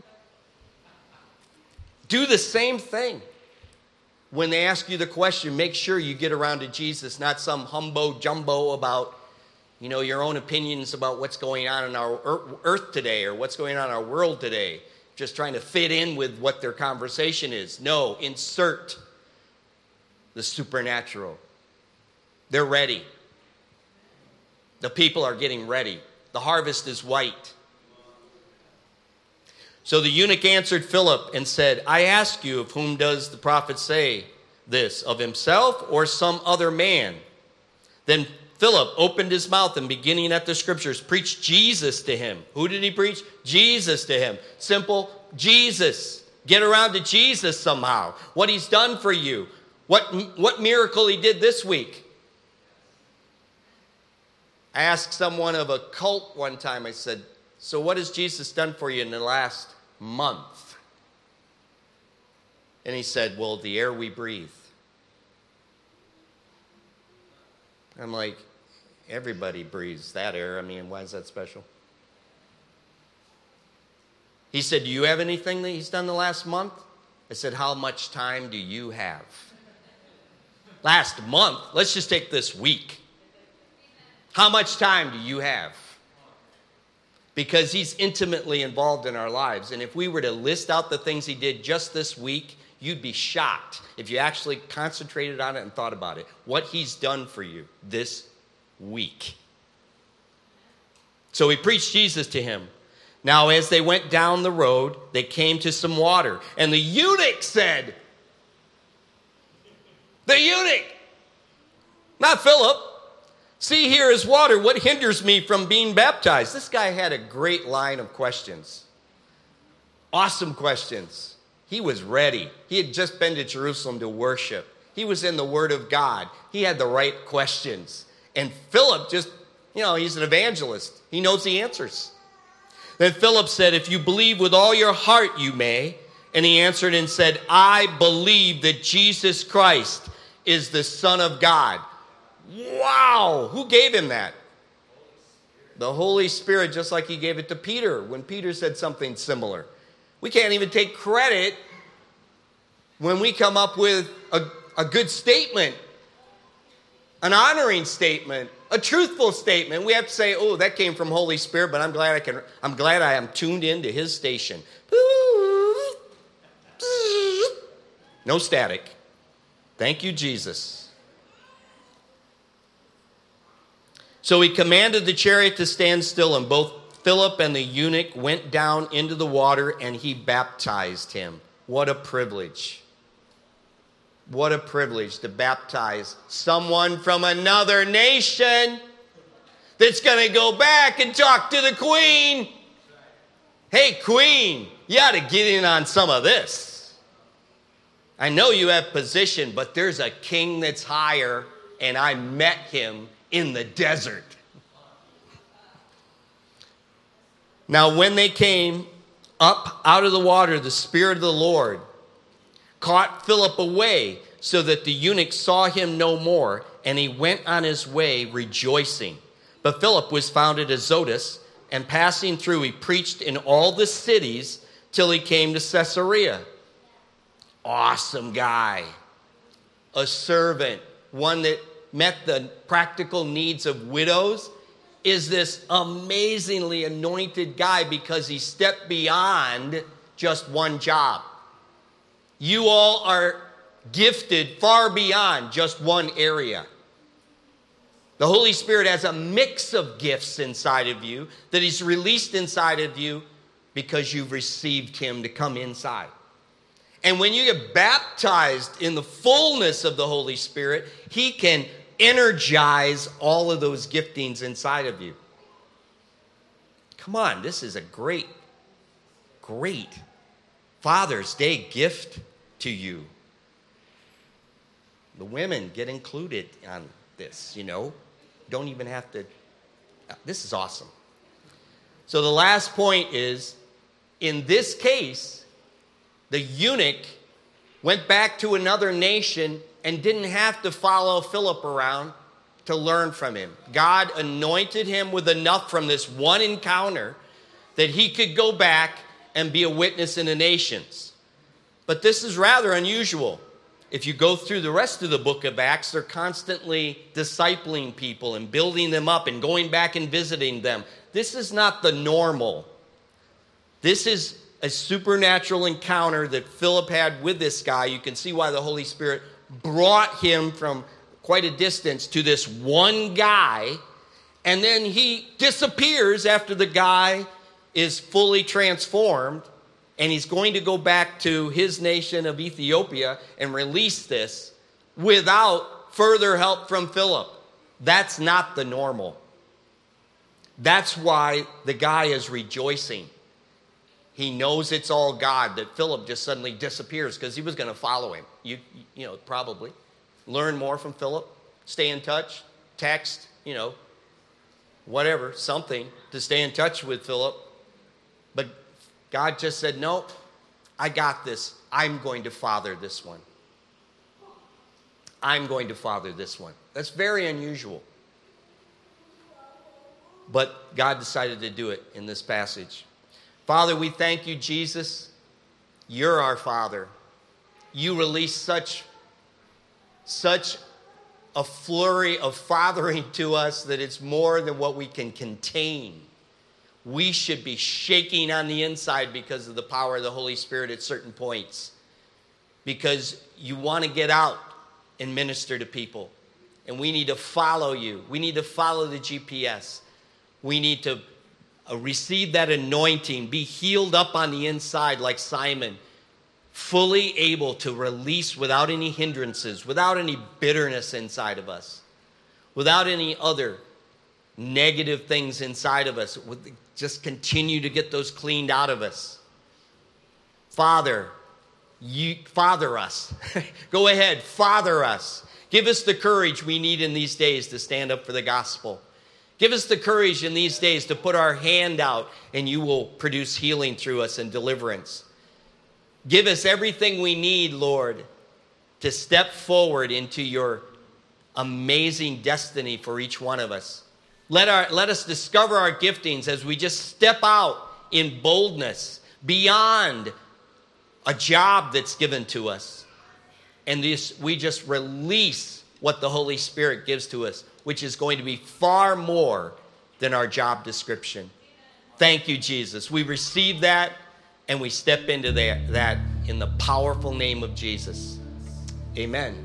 S7: Do the same thing. When they ask you the question, make sure you get around to Jesus, not some humbo-jumbo about, you know, your own opinions about what's going on in our earth today or what's going on in our world today. Just trying to fit in with what their conversation is. No, insert the supernatural. They're ready. The people are getting ready. The harvest is white. So the eunuch answered Philip and said, I ask you, of whom does the prophet say this? Of himself or some other man? Then Philip opened his mouth and, beginning at the scriptures, preached Jesus to him. Who did he preach? Jesus to him. Simple, Jesus. Get around to Jesus somehow. What he's done for you. What, what miracle he did this week. I asked someone of a cult one time, I said, so what has Jesus done for you in the last month? And he said, well, the air we breathe. I'm like, Everybody breathes that air. I mean, why is that special? He said, do you have anything that he's done the last month? I said, how much time do you have? Last month? Let's just take this week. How much time do you have? Because he's intimately involved in our lives. And if we were to list out the things he did just this week, you'd be shocked if you actually concentrated on it and thought about it. What he's done for you this week. So he preached Jesus to him. Now, as they went down the road, they came to some water. And the eunuch said, the eunuch, not Philip, see, here is water. What hinders me from being baptized? This guy had a great line of questions. Awesome questions. He was ready. He had just been to Jerusalem to worship. He was in the Word of God. He had the right questions. And Philip just, you know, he's an evangelist. He knows the answers. Then Philip said, if you believe with all your heart, you may. And he answered and said, I believe that Jesus Christ is the Son of God. Wow! Who gave him that? The Holy Spirit, just like he gave it to Peter when Peter said something similar. We can't even take credit when we come up with a, a good statement, an honoring statement, a truthful statement. We have to say, oh, that came from Holy Spirit, but I'm glad I can I'm glad I am tuned into his station. No static. Thank you, Jesus. So he commanded the chariot to stand still, and both Philip and the eunuch went down into the water, and he baptized him. What a privilege. What a privilege to baptize someone from another nation that's going to go back and talk to the queen. Hey, queen, you ought to get in on some of this. I know you have position, but there's a king that's higher, and I met him in the desert. Now, when they came up out of the water, the Spirit of the Lord caught Philip away, so that the eunuch saw him no more, and he went on his way rejoicing. But Philip was found at Azotus, and passing through, he preached in all the cities till he came to Caesarea. Awesome guy. A servant, one that met the practical needs of widows, is this amazingly anointed guy because he stepped beyond just one job. You all are gifted far beyond just one area. The Holy Spirit has a mix of gifts inside of you that he's released inside of you because you've received him to come inside. And when you get baptized in the fullness of the Holy Spirit, he can energize all of those giftings inside of you. Come on, this is a great, great Father's Day gift to you. The women get included on this, you know. Don't even have to. This is awesome. So the last point is, in this case, the eunuch went back to another nation and didn't have to follow Philip around to learn from him. God anointed him with enough from this one encounter that he could go back and be a witness in the nations. But this is rather unusual. If you go through the rest of the book of Acts, they're constantly discipling people and building them up and going back and visiting them. This is not the normal. This is a supernatural encounter that Philip had with this guy. You can see why the Holy Spirit brought him from quite a distance to this one guy, and then he disappears after the guy is fully transformed, and he's going to go back to his nation of Ethiopia and release this without further help from Philip. That's not the normal. That's why the guy is rejoicing. He knows it's all God, that Philip just suddenly disappears because he was going to follow him. You, you know, probably. Learn more from Philip. Stay in touch. Text, you know, whatever, something to stay in touch with Philip. But God just said, no, I got this. I'm going to father this one. I'm going to father this one. That's very unusual. but God decided to do it in this passage. Father, we thank you, Jesus. You're our Father. You release such, such a flurry of fathering to us that it's more than what we can contain. We should be shaking on the inside because of the power of the Holy Spirit at certain points. Because you want to get out and minister to people. And we need to follow you. We need to follow the G P S. We need to uh, receive that anointing, be healed up on the inside like Simon, fully able to release without any hindrances, without any bitterness inside of us, without any other negative things inside of us. Just continue to get those cleaned out of us. Father, you father us. Go ahead, father us. Give us the courage we need in these days to stand up for the gospel. Give us the courage in these days to put our hand out, and you will produce healing through us and deliverance. Give us everything we need, Lord, to step forward into your amazing destiny for each one of us. Let our let us discover our giftings as we just step out in boldness beyond a job that's given to us. And this, we just release what the Holy Spirit gives to us, which is going to be far more than our job description. Thank you, Jesus. We receive that and we step into that, that in the powerful name of Jesus. Amen.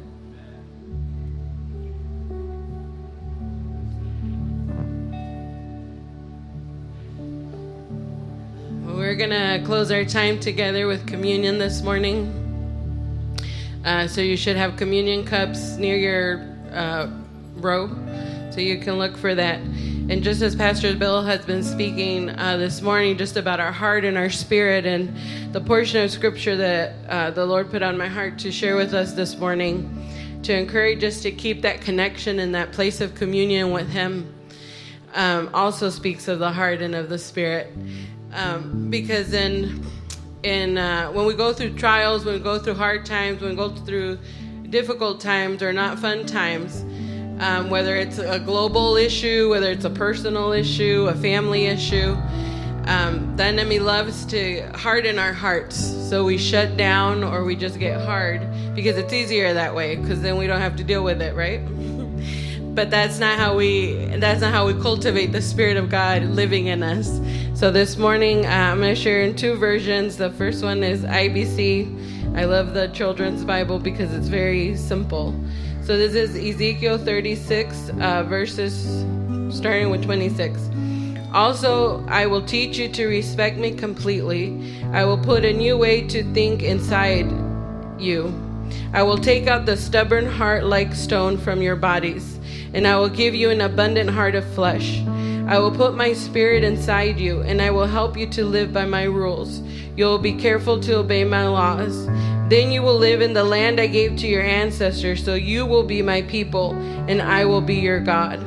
S8: We're going to close our time together with communion this morning. Uh, so you should have communion cups near your uh, row, so you can look for that. And just as Pastor Bill has been speaking uh, this morning just about our heart and our spirit, and the portion of scripture that uh, the Lord put on my heart to share with us this morning, to encourage us to keep that connection in that place of communion with Him, um, also speaks of the heart and of the spirit. Um, because in in uh, when we go through trials, when we go through hard times, when we go through difficult times or not fun times, um, whether it's a global issue, whether it's a personal issue, a family issue, um, the enemy loves to harden our hearts. So we shut down or we just get hard because it's easier that way, because then we don't have to deal with it, right? But that's not how we that's not how we cultivate the Spirit of God living in us. So this morning, uh, I'm going to share in two versions. The first one is I B C. I love the Children's Bible because it's very simple. So this is Ezekiel thirty-six, uh, verses starting with twenty-six. Also, I will teach you to respect me completely. I will put a new way to think inside you. I will take out the stubborn heart like stone from your bodies, and I will give you an abundant heart of flesh. I will put my spirit inside you, and I will help you to live by my rules. You will be careful to obey my laws. Then you will live in the land I gave to your ancestors, so you will be my people, and I will be your God.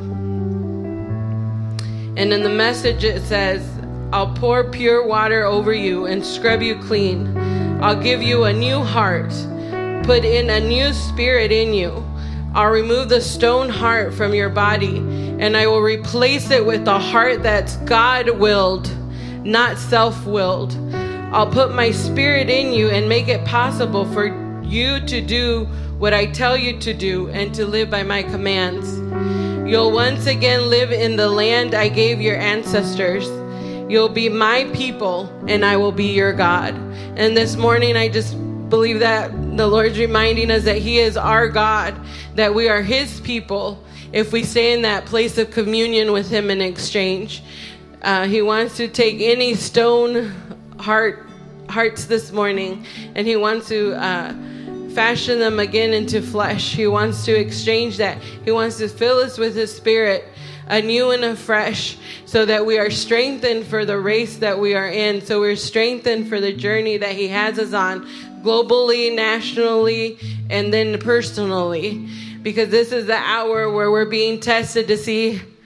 S8: And in the Message it says, I'll pour pure water over you and scrub you clean. I'll give you a new heart, put in a new spirit in you. I'll remove the stone heart from your body, and I will replace it with a heart that's God-willed, not self-willed. I'll put my spirit in you and make it possible for you to do what I tell you to do and to live by my commands. You'll once again live in the land I gave your ancestors. You'll be my people, and I will be your God. And this morning, I just believe that the Lord's reminding us that He is our God, that we are His people if we stay in that place of communion with Him in exchange. Uh, he wants to take any stone heart hearts this morning, and He wants to uh, fashion them again into flesh. He wants to exchange that. He wants to fill us with His Spirit anew and afresh, so that we are strengthened for the race that we are in, so we're strengthened for the journey that He has us on, globally, nationally, and then personally, because this is the hour where we're being tested to see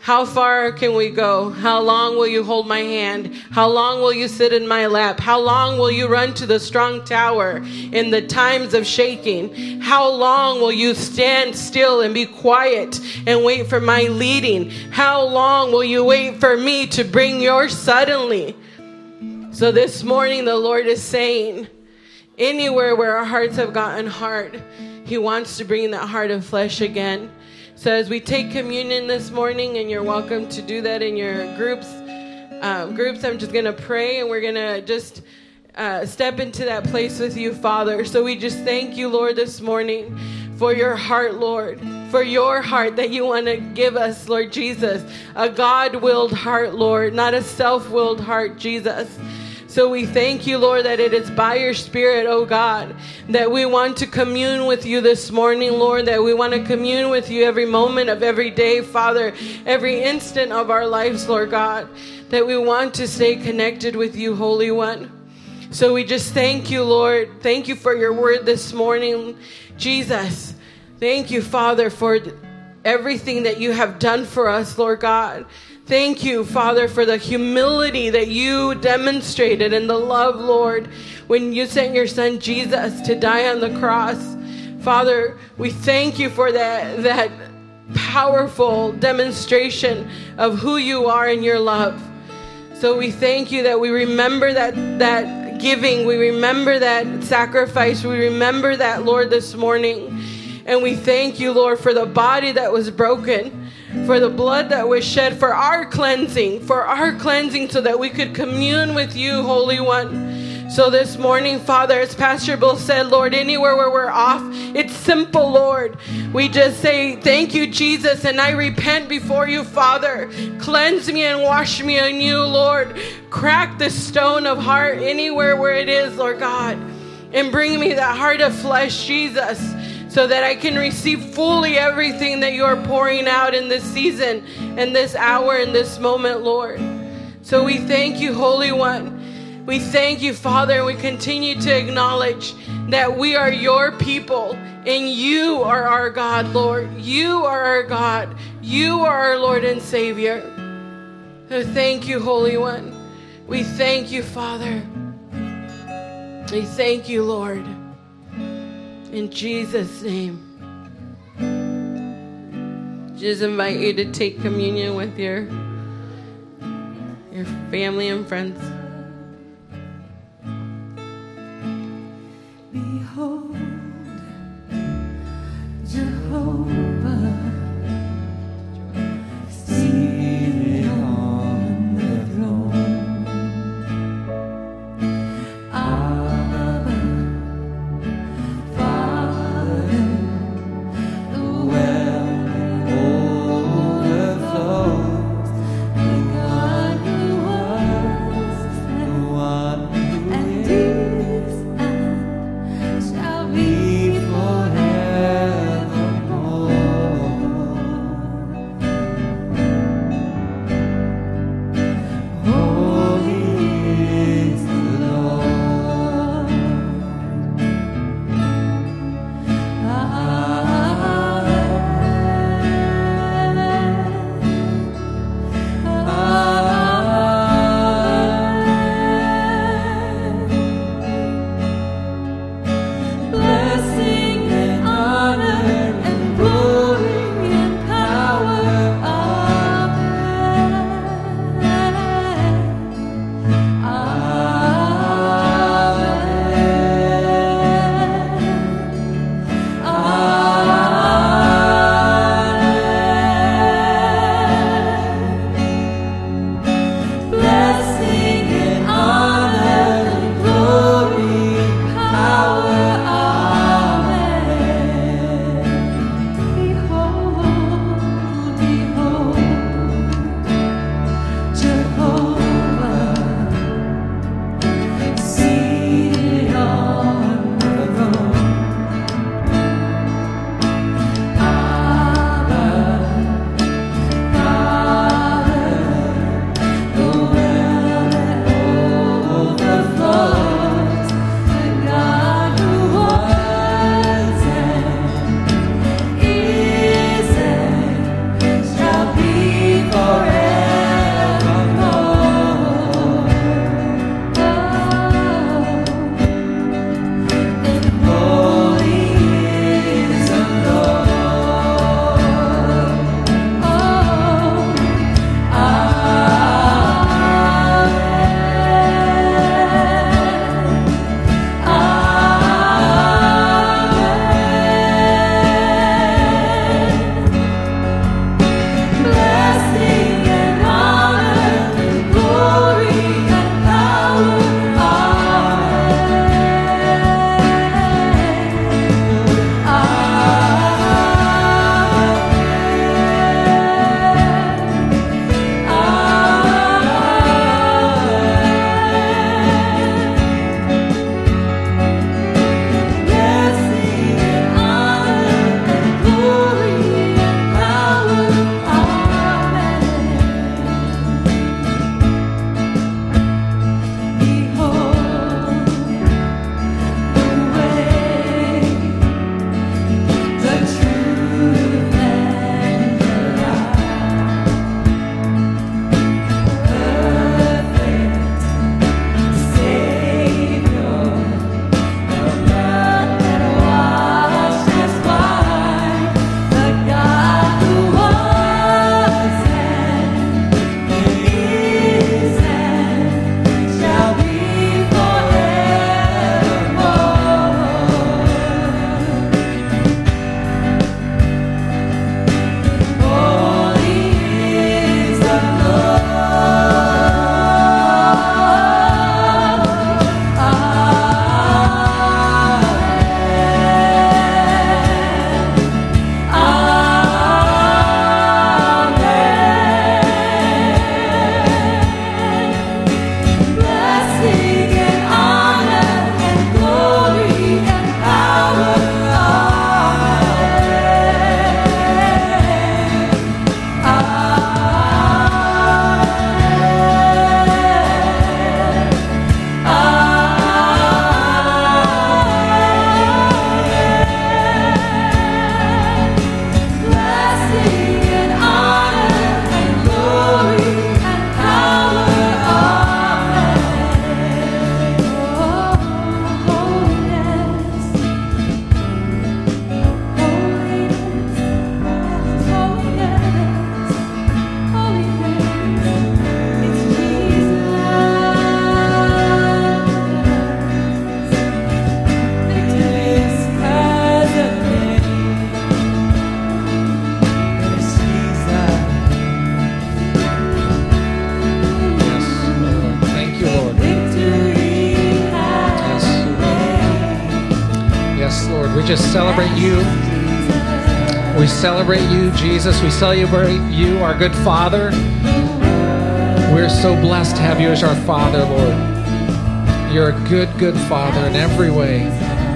S8: How far can we go? How long will you hold my hand? How long will you sit in my lap? How long will you run to the strong tower in the times of shaking? How long will you stand still and be quiet and wait for my leading? How long will you wait for me to bring your suddenly? So this morning the Lord is saying, anywhere where our hearts have gotten hard, he wants to bring that heart of flesh again. So as we take communion this morning, and you're welcome to do that in your groups, um, groups, I'm just going to pray, and we're going to just uh, step into that place with you, Father. So we just thank you, Lord, this morning for your heart, Lord, for your heart that you want to give us, Lord Jesus, a God-willed heart, Lord, not a self-willed heart, Jesus. So we thank you, Lord, that it is by your Spirit, oh God, that we want to commune with you this morning, Lord, that we want to commune with you every moment of every day, Father, every instant of our lives, Lord God, that we want to stay connected with you, Holy One. So we just thank you, Lord. Thank you for your word this morning, Jesus. Thank you, Father, for everything that you have done for us, Lord God. Thank you, Father, for the humility that you demonstrated and the love, Lord, when you sent your son Jesus to die on the cross. Father, we thank you for that, that powerful demonstration of who you are in your love. So we thank you that we remember that, that giving, we remember that sacrifice, we remember that, Lord, this morning. And we thank you, Lord, for the body that was broken, for the blood that was shed, for our cleansing, for our cleansing so that we could commune with you, Holy One. So this morning, Father, as Pastor Bill said, Lord, anywhere where we're off, it's simple, Lord. We just say, thank you, Jesus, and I repent before you, Father. Cleanse me and wash me anew, Lord. Crack the stone of heart anywhere where it is, Lord God, and bring me that heart of flesh, Jesus, so that I can receive fully everything that you are pouring out in this season, in this hour, in this moment, Lord. So we thank you, Holy One. We thank you, Father, and we continue to acknowledge that we are your people, and you are our God, Lord. You are our God. You are our Lord and Savior. So thank you, Holy One. We thank you, Father. We thank you, Lord. In Jesus' name. Just invite you to take communion with your, your family and friends.
S2: Behold, Jehovah, seated on the throne. Abba, Father, the well overflows. The God who was,
S9: we just celebrate you. We celebrate you, Jesus. We celebrate you, our good Father. We're so blessed to have you as our Father, Lord. You're a good, good Father in every way.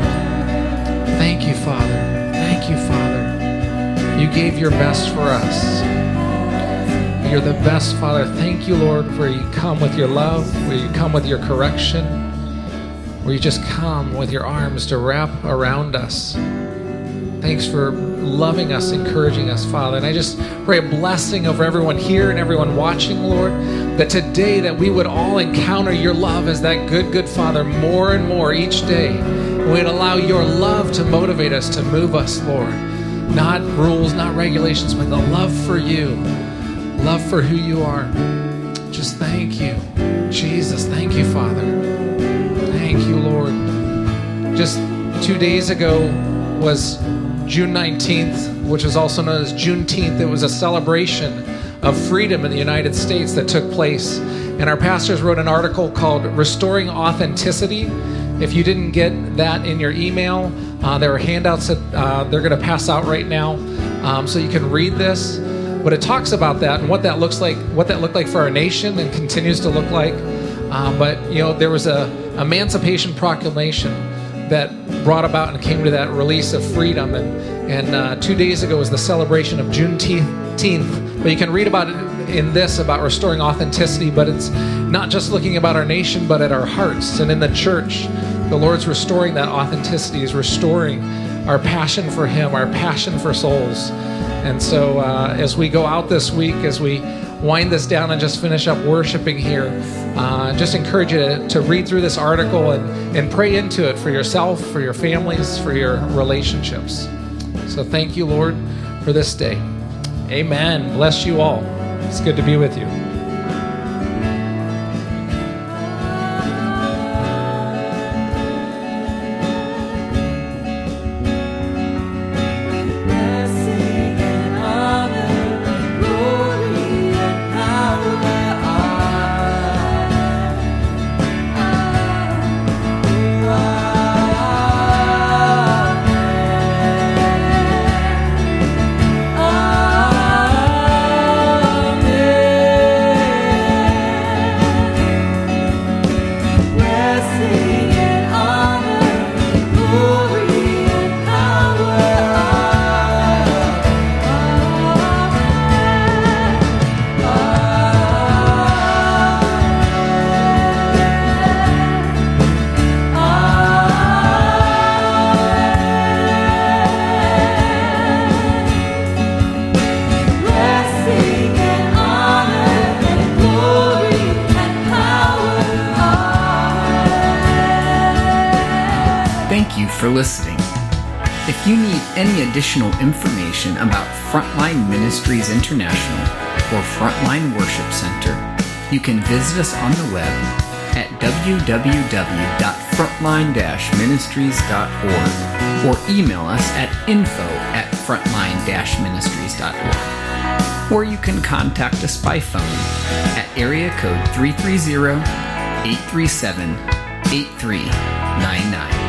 S9: Thank you, Father. Thank you, Father. You gave your best for us. You're the best, Father. Thank you, Lord, where you come with your love, where you come with your correction, where you just come with your arms to wrap around us. Thanks for loving us, encouraging us, Father. And I just pray a blessing over everyone here and everyone watching, Lord, that today that we would all encounter your love as that good, good Father more and more each day. And we'd allow your love to motivate us, to move us, Lord. Not rules, not regulations, but the love for you. Love for who you are. Just thank you. Jesus, thank you, Father. Thank you, Lord. Just two days ago was June nineteenth, which is also known as Juneteenth. It was a celebration of freedom in the United States that took place. And our pastors wrote an article called Restoring Authenticity. If you didn't get that in your email, uh, there are handouts that uh, they're going to pass out right now, um, so you can read this. But it talks about that and what that looks like, what that looked like for our nation and continues to look like. Um, but, you know, there was a Emancipation Proclamation that brought about and came to that release of freedom. And, and uh, two days ago was the celebration of Juneteenth. But you can read about it in this, about restoring authenticity. But it's not just looking about our nation, but at our hearts. And in the church, the Lord's restoring that authenticity, is restoring our passion for Him, our passion for souls. And so uh, as we go out this week, as we wind this down and just finish up worshiping here, uh, just encourage you to, to read through this article and, and pray into it for yourself, for your families, for your relationships. So thank you, Lord, for this day. Amen. Bless you all. It's good to be with you.
S1: For listening. If you need any additional information about Frontline Ministries International or Frontline Worship Center, you can visit us on the web at w w w dot frontline dash ministries dot org or email us at info at frontline dash ministries dot org. Or you can contact us by phone at area code three three zero, eight three seven, eight three nine nine.